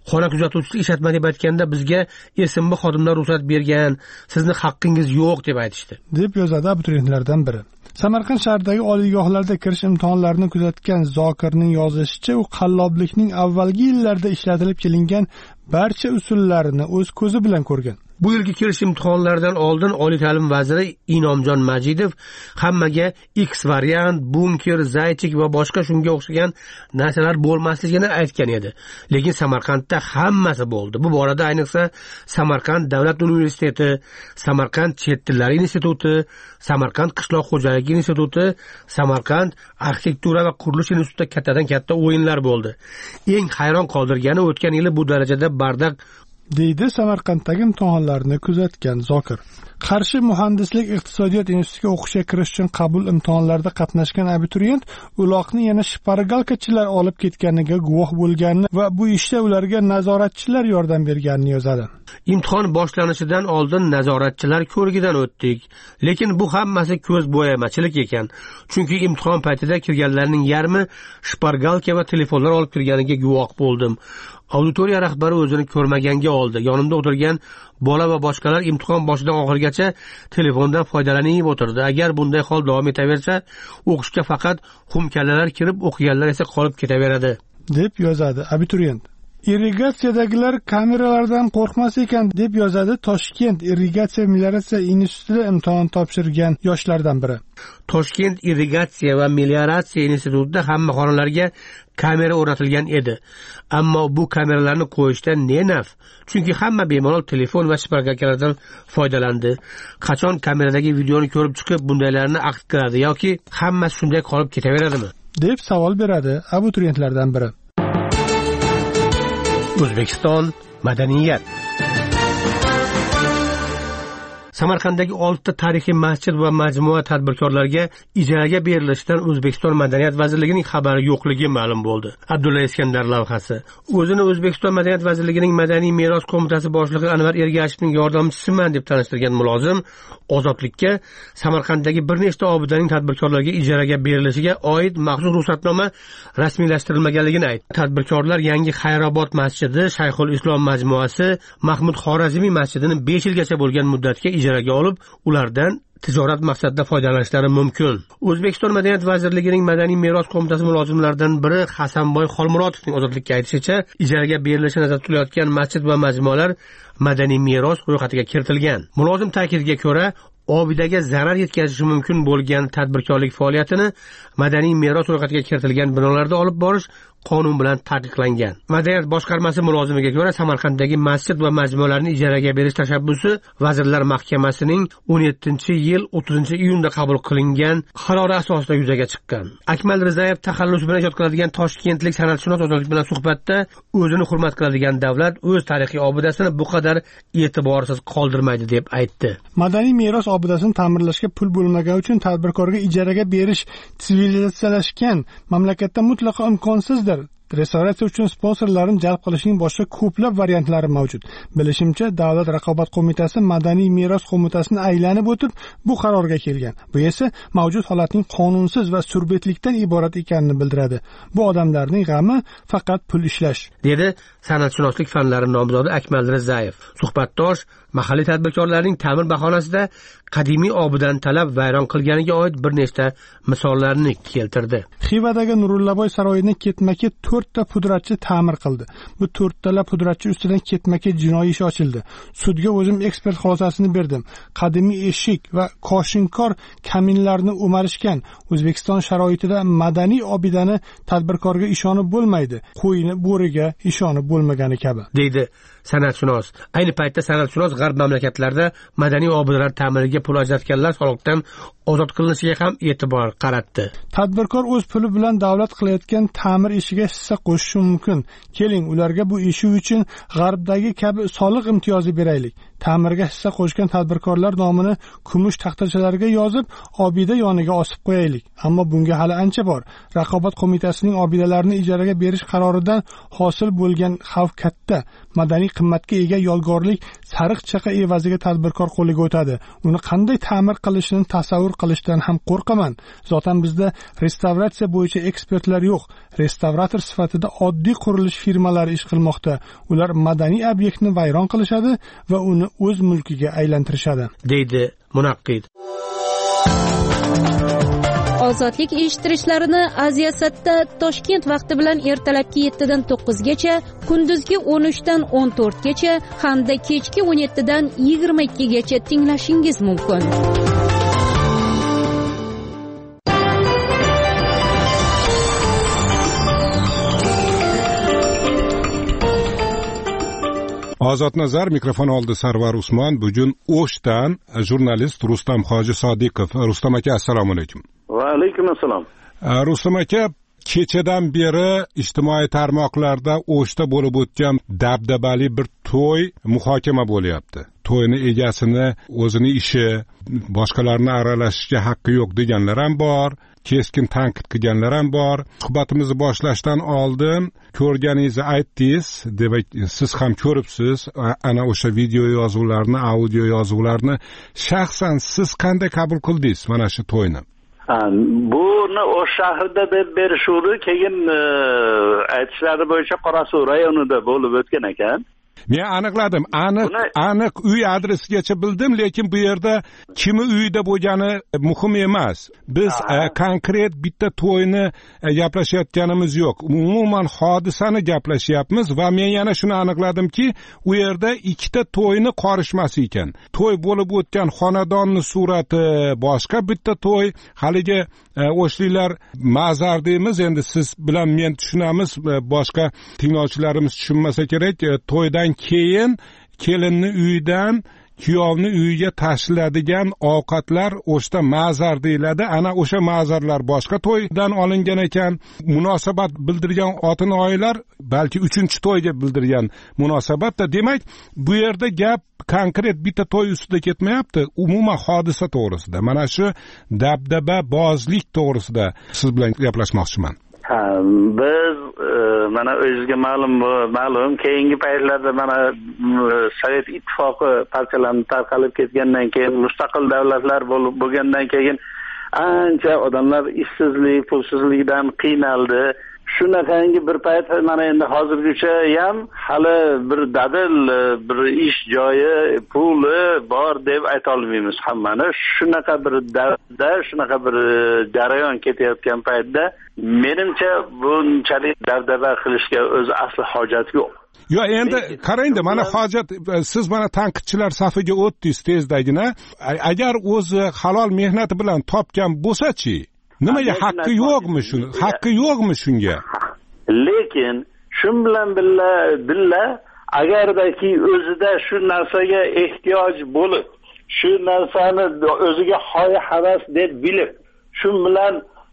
xona kuzatuvchisi ishlatma deb aytganda bizga SMB xodimlar ruxsat bergan, sizni haqqingiz yo'q deb aytishdi, deb yozadi abituriyentlardan biri. Samarqand shahridagi oliygohlarda kirish imtihonlarini kuzatgan Zokirning yozishicha, u qalloblikning avvalgi yillarda ishlatilib kelingan barcha usullarini o'z ko'zi bilan ko'rgan. Bu yilgi kirish imtihonlaridan oldin Oliy ta'lim vaziri Inomjon Majidov hammaga X variant, bunker, zaychik va boshqa shunga o'xshagan narsalar bo'lmasligini aytgan edi. Lekin Samarqandda hammasi bo'ldi. Bu borada ayniqsa Samarqand davlat universiteti, Samarqand chet tillari instituti, Samarqand qishloq xo'jaligi instituti, Samarqand arxitektura va qurilish institutida kattadan katta o'yinlar bo'ldi. Eng hayron qoldirgani o'tgan yili bu darajada bardaq deydi Samarqanddagi imtihonlarni kuzatgan Zokir. Qarshi muhandislik iqtisodiyot institutiga o'qishga kirish uchun qabul imtihonlarida qatnashgan abituriyent uloqni yana shpargalkachilar olib ketganiga guvoh bo'lganini va bu ishda ularga nazoratchilar yordam berganini yozadi. Imtihon boshlanishidan oldin nazoratchilar ko'rigidan o'tdik, lekin bu hammasi ko'z bo'yamachilik ekan. Chunki imtihon paytida kirganlarning yarmi shpargalka va telefonlar olib kirganiga guvoh bo'ldim. Auditoriya rahbari o'zini ko'rmaganga oldi. Yonimda o'tirgan bola va boshqalar imtihon boshidan oxirigacha telefondan foydalanib o'tirdi. Agar bunday hol davom etaversa, o'qishga faqat xumkallalar kirib, o'qiganlar esa qolib ketaveradi, deb yozadi abituriyent. Irrigatsiyadagilar kameralardan qo'rqmas ekan, deb yozadi Toshkent irrigatsiya melioratsiya institutida imtihon topshirgan yoshlardan biri. Toshkent irrigatsiya va melioratsiya institutida hamma xonalarga kamera o'rnatilgan edi. Ammo bu kameralarni qo'yishdan ne naf? Chunki hamma bemalol telefon va shpargalkalardan foydalandi. Qachon kameradagi videoni ko'rib chiqib bundaylarni aqd qiladi yoki hammasi shunday qolib ketaveradimi? deb savol beradi abituriyentlardan biri. O'zbekiston madaniyat. Samarqanddagi 6 tarixiy masjid va majmua tadbirkorlarga ijaraga berilishidan O'zbekiston Madaniyat vazirligining xabari yo'qligi ma'lum bo'ldi. Abdulla Iskandar lavhasi. O'zini O'zbekiston Madaniyat vazirligining Madaniy meros qo'mitasi boshlig'i Anvar Ergashevning yordamchisiman deb tanishtirgan mulozim Ozodlikka Samarqanddagi bir nechta obidaning tadbirkorlarga ijaraga berilishiga oid maxsus ruxsatnoma rasmiylashtirilmaganligini aytdi. Tadbirkorlar yangi Xayrobod masjidi, Shayxul Islom majmuasi, Mahmud Xorazmiy masjidini 5 yilgacha bo'lgan muddatga ijaraga olib, ulardan tijorat maqsadida foydalanishlari mumkin. O'zbekiston Madaniyat vazirligining Madaniy meros qo'mitasi mulozimlaridan biri Hasanboy Xolmurodovning Ozodlikka aytishicha, ijaraga berilishi nazarda tutilayotgan masjid va majmualar madaniy meros ro'yxatiga kiritilgan. Mulozim ta'kidiga ko'ra, obidaga zarar yetkazishi mumkin bo'lgan tadbirkorlik faoliyatini madaniy meros ro'yxatiga kiritilgan binolarda olib borish qonun bilan taqiqlangan. Madaniyat boshqarmasi mulozimiga ko'ra, Samarqanddagi masjid va majmualarni ijaraga berish tashabbusi Vazirlar Mahkamasining 17-yil 30-iyunda qabul qilingan qarori asosida yuzaga chiqqan. Akmal Rizayev taxallus bilan ijod qiladigan toshkentlik san'atshunos Ozodlik bilan suhbatda o'zini hurmat qiladigan davlat o'z tarixiy obidasini bu qadar e'tiborsiz qoldirmaydi deb aytdi. Madaniy meros obidasini ta'mirlashga pul bo'lmagani uchun tadbirkorga ijaraga berish sivilizatsiyalashgan mamlakatda mutlaqo imkonsizdir. Restavratsiya uchun sponsorlarni jalb qilishning boshqa ko'plab variantlari mavjud. Bilishimcha, Davlat raqobat qo'mitasi Madaniy meros qo'mitasini aylanib o'tib bu qarorga kelgan. Bu esa mavjud holatning qonunsiz va surbetlikdan iborat ekanini bildiradi. Bu odamlarning g'ami faqat pul ishlash, dedi san'atshunoslik fanlari nomzodi Akmal Rizayev. Suhbatdosh mahalliy tadbirkorlarning ta'mir bahonasida qadimiy obidani talab vayron qilganiga oid bir nechta misollarni keltirdi. Xivadagi Nurullaboy saroyini ketma-ket 4 ta pudratchi ta'mir qildi. Bu 4 tala pudratchi ustidan ketma-ket jinoiy ish ochildi. Sudga o'zim ekspert xulosasini berdim. Qadimiy eshik va koshinkor kaminlarni o'marishgan. O'zbekiston sharoitida madaniy obidani tadbirkorga ishonib bo'lmaydi. Qo'yni bo'riga ishonib bo'lmagani kabi, deydi san'atshunos. Ayni paytda san'atshunos g'arb mamlakatlarida madaniy obidalar ta'miriga pul ajratganlar soliqdan ozod qilinishiga ham e'tibor qaratdi. Tadbirkor o'z puli bilan davlat qilayotgan ta'mir ishiga hissa qo'shishi mumkin. Keling, ularga bu ishi uchun g'arbdagi kabi soliq imtiyozi beraylik. ta'mirga hissa qo'shgan tadbirkorlar nomini kumush taxtachalarga yozib, obida yoniga osib qo'yaylik. Ammo bunga hali ancha bor. Raqobat qo'mitasining obidalarni ijaraga berish qaroridan hosil bo'lgan xavf katta. Madaniy qimmatga ega yodgorlik sariq chaqa evaziga tadbirkor qo'liga o'tadi. Uni qanday ta'mir qilishini tasavvur qilishdan ham qo'rqaman. Zotan bizda restavratsiya bo'yicha ekspertlar yo'q. Restavrator sifatida oddiy qurilish firmalari ish qilmoqda. Ular madaniy obyektni vayron qilishadi va uni o'z mulkiga aylantirishadi, deydi munaqqid. Ozodlik eshittirishlarini Aziyasatda Toshkent vaqti bilan ertalabki 7 dan 9 gacha, kunduzgi 13 dan 14 gacha hamda kechki 17 dan 22 gacha tinglashingiz mumkin. Ozod nazar mikrofon oldi Sarvar Usmon. Bugun O'shdan jurnalist Rustam Hoji Sodiqov. Rustam aka, assalomu alaykum. Va alaykum assalom. Rustam aka, kechadan beri ijtimoiy tarmoqlarda O'shda bo'lib o'tgan dabdabali bir to'y muhokama bo'lyapti. To'yni egasini o'zini ishi, boshqalarni aralashishga haqqi yo'q deganlar ham bor, keskin tanqid qilganlar ham bor. Suhbatimizni boshlashdan oldin ko'rganingizni aytdingiz, demak siz ham ko'ribsiz ana o'sha video yozuvlarni, audio yozuvlarni. Shaxsan siz qanday qabul qildingiz mana shu to'yni? Buni O'sh shahrida deb berishuvdi, keyin aytishlari bo'yicha Qorasuv rayonida bo'lib o'tgan ekan. Men aniqladim, aniq uy adresigacha bildim, lekin bu yerda kimi uyda bo'lgani muhim emas. Biz konkret bitta to'yni gaplashayotganimiz yo'q. Umuman hodisani gaplashyapmiz va men yana shuni aniqladimki, u yerda ikkita to'yni qorishmasi ekan. To'y bo'lib o'tgan xonadonning surati boshqa bitta to'y. Haligi O'shlilar ma'zur deymiz, endi siz bilan men tushunamiz, boshqa tinglovchilarimiz tushunmasa kerak. To'ydan keyin kelinni uyidan kuyovni uyiga tashlanadigan ovqatlar O'shda ma'zur deyiladi. Ana o'sha ma'zurlar boshqa to'ydan olingan ekan. Munosabat bildirgan xotin oilalar balki 3-to'yga bildirgan munosabatda. Demak, bu yerda gap konkret bitta to'y ustida ketmayapti, umuman hodisa to'g'risida. Mana shu dabdaba bozlik to'g'risida siz bilan gaplashmoqchiman. Biz mana o'zingizga ma'lum keyingi paytlarda mana Sovet ittifoqi parchalanib tarqalib ketgandan keyin mustaqil davlatlar bo'lgandan keyin ancha odamlar ishsizlik, pulsizlikdan qiynaldi. Shunaqangi bir payt mana endi hozirgacha ham hali bir dadil bir ish joyi, puli bor deb ayta olmaymiz hammani. Shunaqa bir davrda, shunaqa bir jarayon ketayotgan paytda menimcha bunchalik dabdaba qilishga o'z asli hojat yo'q. Yo, endi qarangda, mana hojat, siz mana tanqidchilar safiga o'tdingiz tezdagina. Agar o'zi halol mehnati bilan topgan bo'lsa-chi, nimaga haqqi yo'qmi shuni? Haqqi yo'qmi shunga? Lekin shun bilan billa agardaki o'zida shu narsaga ehtiyoj bo'lib, shu narsani o'ziga hoya havas deb bilib, shu bilan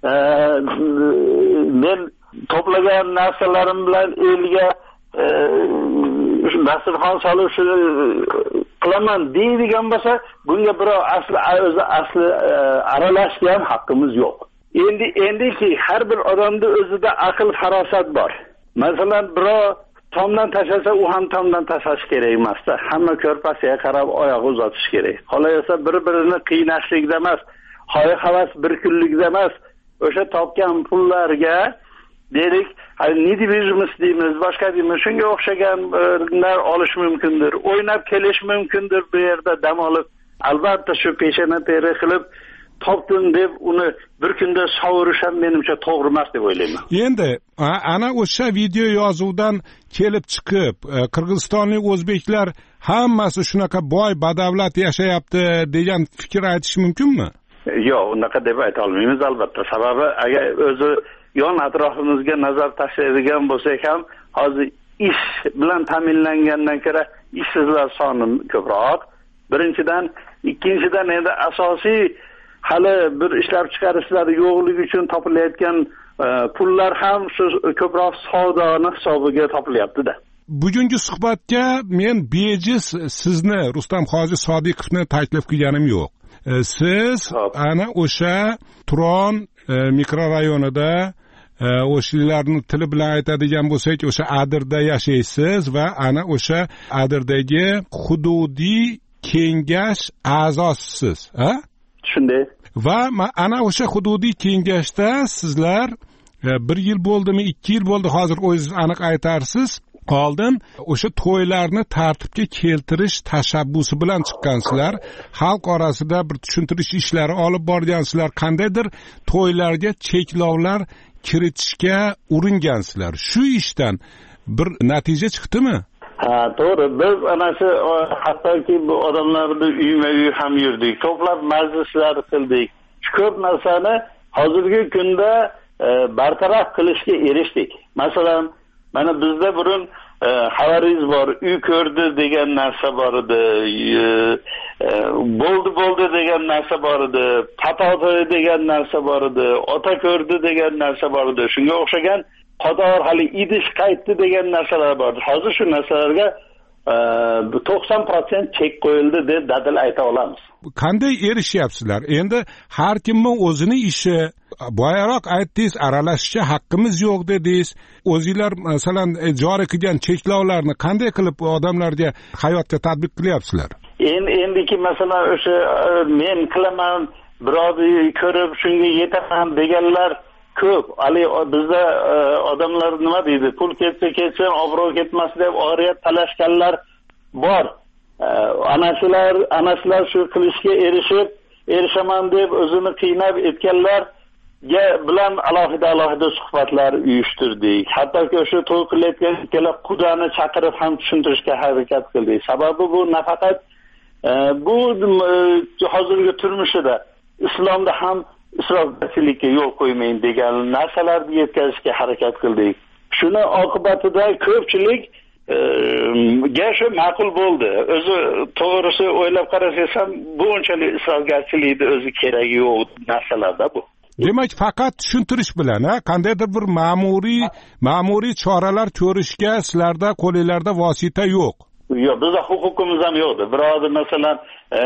men to'plagan narsalarim bilan elga dasturxon solib shuni qilaman deydigan bo'lsa, bunga birov asli aralashga ham haqqimiz yo'q. Endiki har bir odamda o'zida aql farosat bor. Masalan, birov tomdan tashlasa, u ham tomdan tashlash kerak emas-da. Hamma ko'rpasiga qarab oyoq uzatish kerak. Qolaversa bir-birini qiynashlikda emas, hoya havas bir kunlikda emas, o'sha topgan pullarga deylik, nedibizmus deymiz, boshqa deymiz, shunga o'xshaganlar olish mumkindir. O'ynab kelish mumkindir bu yerda dam olib. Albatta shu peshana teri qilib topdim deb uni bir kunda sovurish ham menimcha to'g'ri emas deb o'ylayman. Endi ana o'sha video yozuvdan kelib chiqib, Qirg'izistonlik o'zbeklar hammasi shunaqa boy, badavlat yashayapti degan fikr aytish mumkinmi? Yo'q, unaqa deb ayta olmaymiz albatta. Sababi agar o'zi yon atrofimizga nazar tashlaydigan bo'lsak ham, hozir ish bilan ta'minlangandan ko'ra ishsizlar soni ko'proq. Birinchidan, ikkinchidan endi asosiy hali bir ishlab chiqarishlar yo'qligi uchun topilayotgan pullar ham shu ko'proq savdoni hisobiga topilyapti-da. bugungi suhbatga men bejiz sizni Rustam Hoji Sodiqovni taklif qilganim yo'q. Siz ana o'sha Turon mikrorayonida o'shalarning tili bilan aytadigan bo'lsak, o'sha Adirda yashaysiz va ana o'sha Adirdagi hududiy kengash a'zosisiz, ha? Shunday. Va ana o'sha hududiy kengashda sizlar 1 yil bo'ldimi, 2 yil bo'ldi, hozir o'zingiz aniq aytarsiz. Oldin o'sha to'ylarni tartibga keltirish tashabbusi bilan chiqqansizlar. Xalq orasida bir tushuntirish ishlari olib borgansizlar. Qandaydir to'ylarga cheklovlar kiritishga uringansizlar. Shu ishdan bir natija chiqdimi? Ha, to'g'ri. Biz ana shu hattoki bu odamlarni uyma-uy ham yurdik. Ko'plab majlislar qildik. Ko'p narsani hozirgi kunda bartaraf qilishga erishdik. Masalan, mana bizda burun xabaringiz bor, uy ko'rdi degan narsa bor edi, bo'ldi degan narsa bor edi, patotoy degan narsa bor edi, ota ko'rdi degan narsa bor edi. Shunga o'xshagan qator hali idish qaytdi degan narsalar bor. Hozir shu narsalarga 90% chek qo'yildi deb dadil ayta olamiz. Qanday erishyapsizlar? Endi har kimning o'zini ishi. Boyaroq aytdingiz, aralashishga haqqimiz yo'q dedingiz. O'zingizlar masalan joriy qilgan cheklovlarni qanday qilib odamlarga hayotga tatbiq qilyapsizlar? Endiki masalan o'sha men qilaman, birovni ko'rib shunga yetaman deganlar ko'p. Ali bizda odamlar nima deydi? Pul ketsa ketsin, obro' ketmas deb oriyat talashganlar bor. Ana shular shu qilishga erishaman deb o'zini qiynab etganlar bilan alohida suhbatlar uyushtirdik. Hattoki o'sha to'y qilayotgan ikkala qudani chaqirib ham tushuntirishga harakat qildik. Sababi bu nafaqat bu hozirgi turmushida, islomda ham isrofgarchilikka yo'l qo'ymayın degan narsalarni yetkazishga harakat qildik. Shuni oqibatida ko'pchilik shu ma'qul bo'ldi. O'zi to'g'risi o'ylab qarasangiz ham bu unchalik isrofgarchilikni o'zi keragi yo'q narsalarda bu. Demak, faqat tushuntirish bilan, qandaydir bir ma'muriy choralar ko'rishga sizlarda qo'lingizda vosita yo'q. Yo'q, bizda huquqimiz ham yo'qdi. Biroq masalan,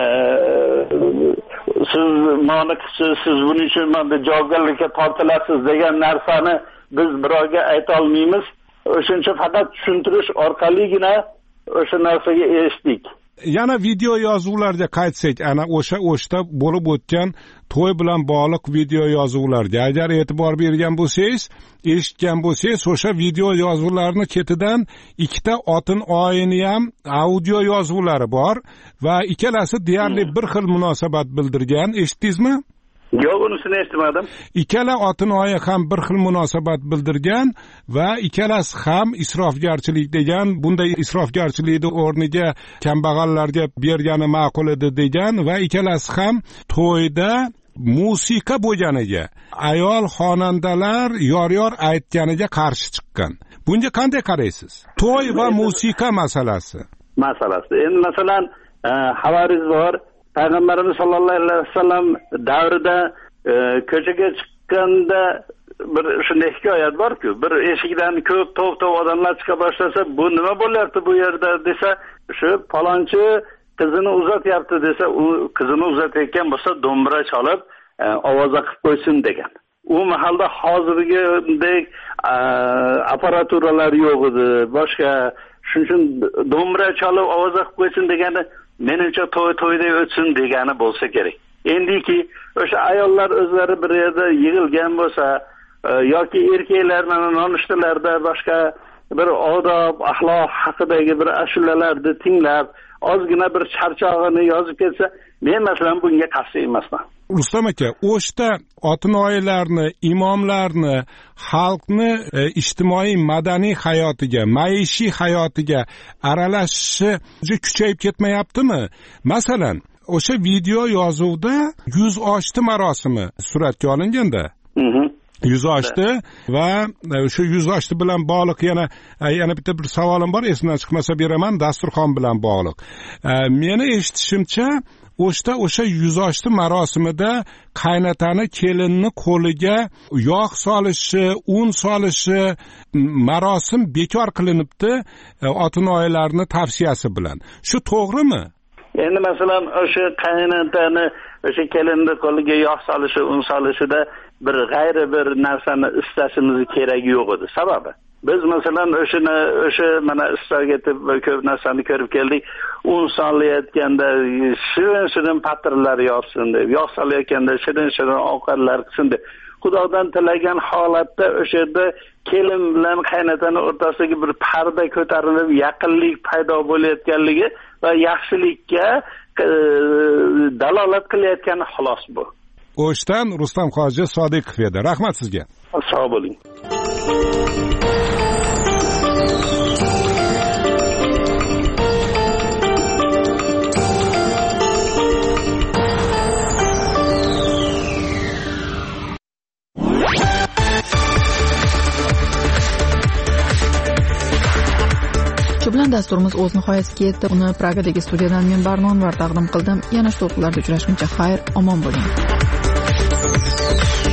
siz ma'naqsiz, siz buning uchun mana javobgarlikka tortilasiz degan narsani biz birovga ayta olmaymiz. O'shuncha faqat tushuntirish orqaligina o'sha narsaga erishdik. Yana video yozuvlarga qaytsak, ana o'shda bo'lib o'tgan to'y bilan bog'liq video yozuvlarga agar e'tibor bergan bo'lsangiz, eshitgan bo'lsangiz, o'sha video yozuvlarni ketidan ikkita otin oyini ham audio yozuvlari bor va ikkalasi deyarli bir xil munosabat bildirgan. Eshitdingizmi? Yo'q, unisini eshitmadim. Ikkala otin oyi ham bir xil munosabat bildirgan va ikkalasi ham isrofgarchilik degan, bunday isrofgarchilikni o'rniga kambag'allarga bergani ma'qul edi degan va ikkalasi ham to'yda musiqa bo'lganiga, ayol xonandalar yor aytganiga qarshi chiqqan. Bunga qanday qaraysiz? To'y va musiqa masalasi. Endi masalan, xabaringiz bor, Payg'ambarimiz sollallohu alayhi vasallam davrida ko'chaga chiqqanda bir shunday hikoyat bor-ku, bir eshikdan ko'p to'p odamlar chiqa boshlasa, bu nima bo'lyapti bu yerda desa, shu palonchi qizini uzatyapti desa, u qizini uzatayotgan bo'lsa do'mbira chalib ovoza qilib qo'ysin degan. U mahalda hozirgidek apparaturalar yo'q edi, boshqa shuning uchun do'mbira chalib ovoza qilib qo'ysin degani menimcha to'yday o'tsin degani bo'lsa kerak. Endiki o'sha ayollar o'zlari bir yerda yig'ilgan bo'lsa yoki erkaklar mana nonushtalarda boshqa bir odob, axloq haqidagi bir ashulalarni tinglab, ozgina bir charchog'ini yozib ketsa, men masalan bunga qarshi emasman. Rustam aka, o'shda otinoyilarni, imomlarni, xalqni ijtimoiy madaniy hayotiga, maishiy hayotiga aralashishi juda kuchayib ketmayaptimi? Masalan, o'sha video yozuvda yuz ochti marosimi suratga olinganda, yuz oshdi va shu yuz oshdi bilan bog'liq yana bitta bir savolim bor, esimdan chiqmasa beraman, dasturxon bilan bog'liq. Meni eshitishimcha o'sha yuz oshdi marosimida qaynotani kelinni qo'liga yog' solishi, un solishi marosim bekor qilinibdi otinoyilarni tavsiyasi bilan. Shu to'g'rimi? Endi masalan o'sha qaynotani o'sha kelinni qo'liga yog' solishi, un solishida bir g'ayri bir narsani istashimiz keragi yo'q edi. Sababi biz masalan o'sha mana istarga ko'p narsani ko'rib keldik. Un solayotganda shirin patirlar yopsin deb, yog' solayotganda shirin ovqatlar qilsin deb. Xudodan tilagan holatda o'sha yerda kelin bilan qaynotani o'rtasidagi bir parda ko'tarilib, yaqinlik paydo bo'layotganligi va yaxshilikka dalolat qilayotgani xolos bu. O'shdan Rustam Hoji Sodiqov edi. Rahmat sizga. Sog' bo'ling. Shu bilan dasturimiz o'z nihoyasiga yetdi. Uni Pragadagi studiyadan men Barno Anvar taqdim qildim. Yana shu to'lqinlarda uchrashguncha xayr, omon bo'ling.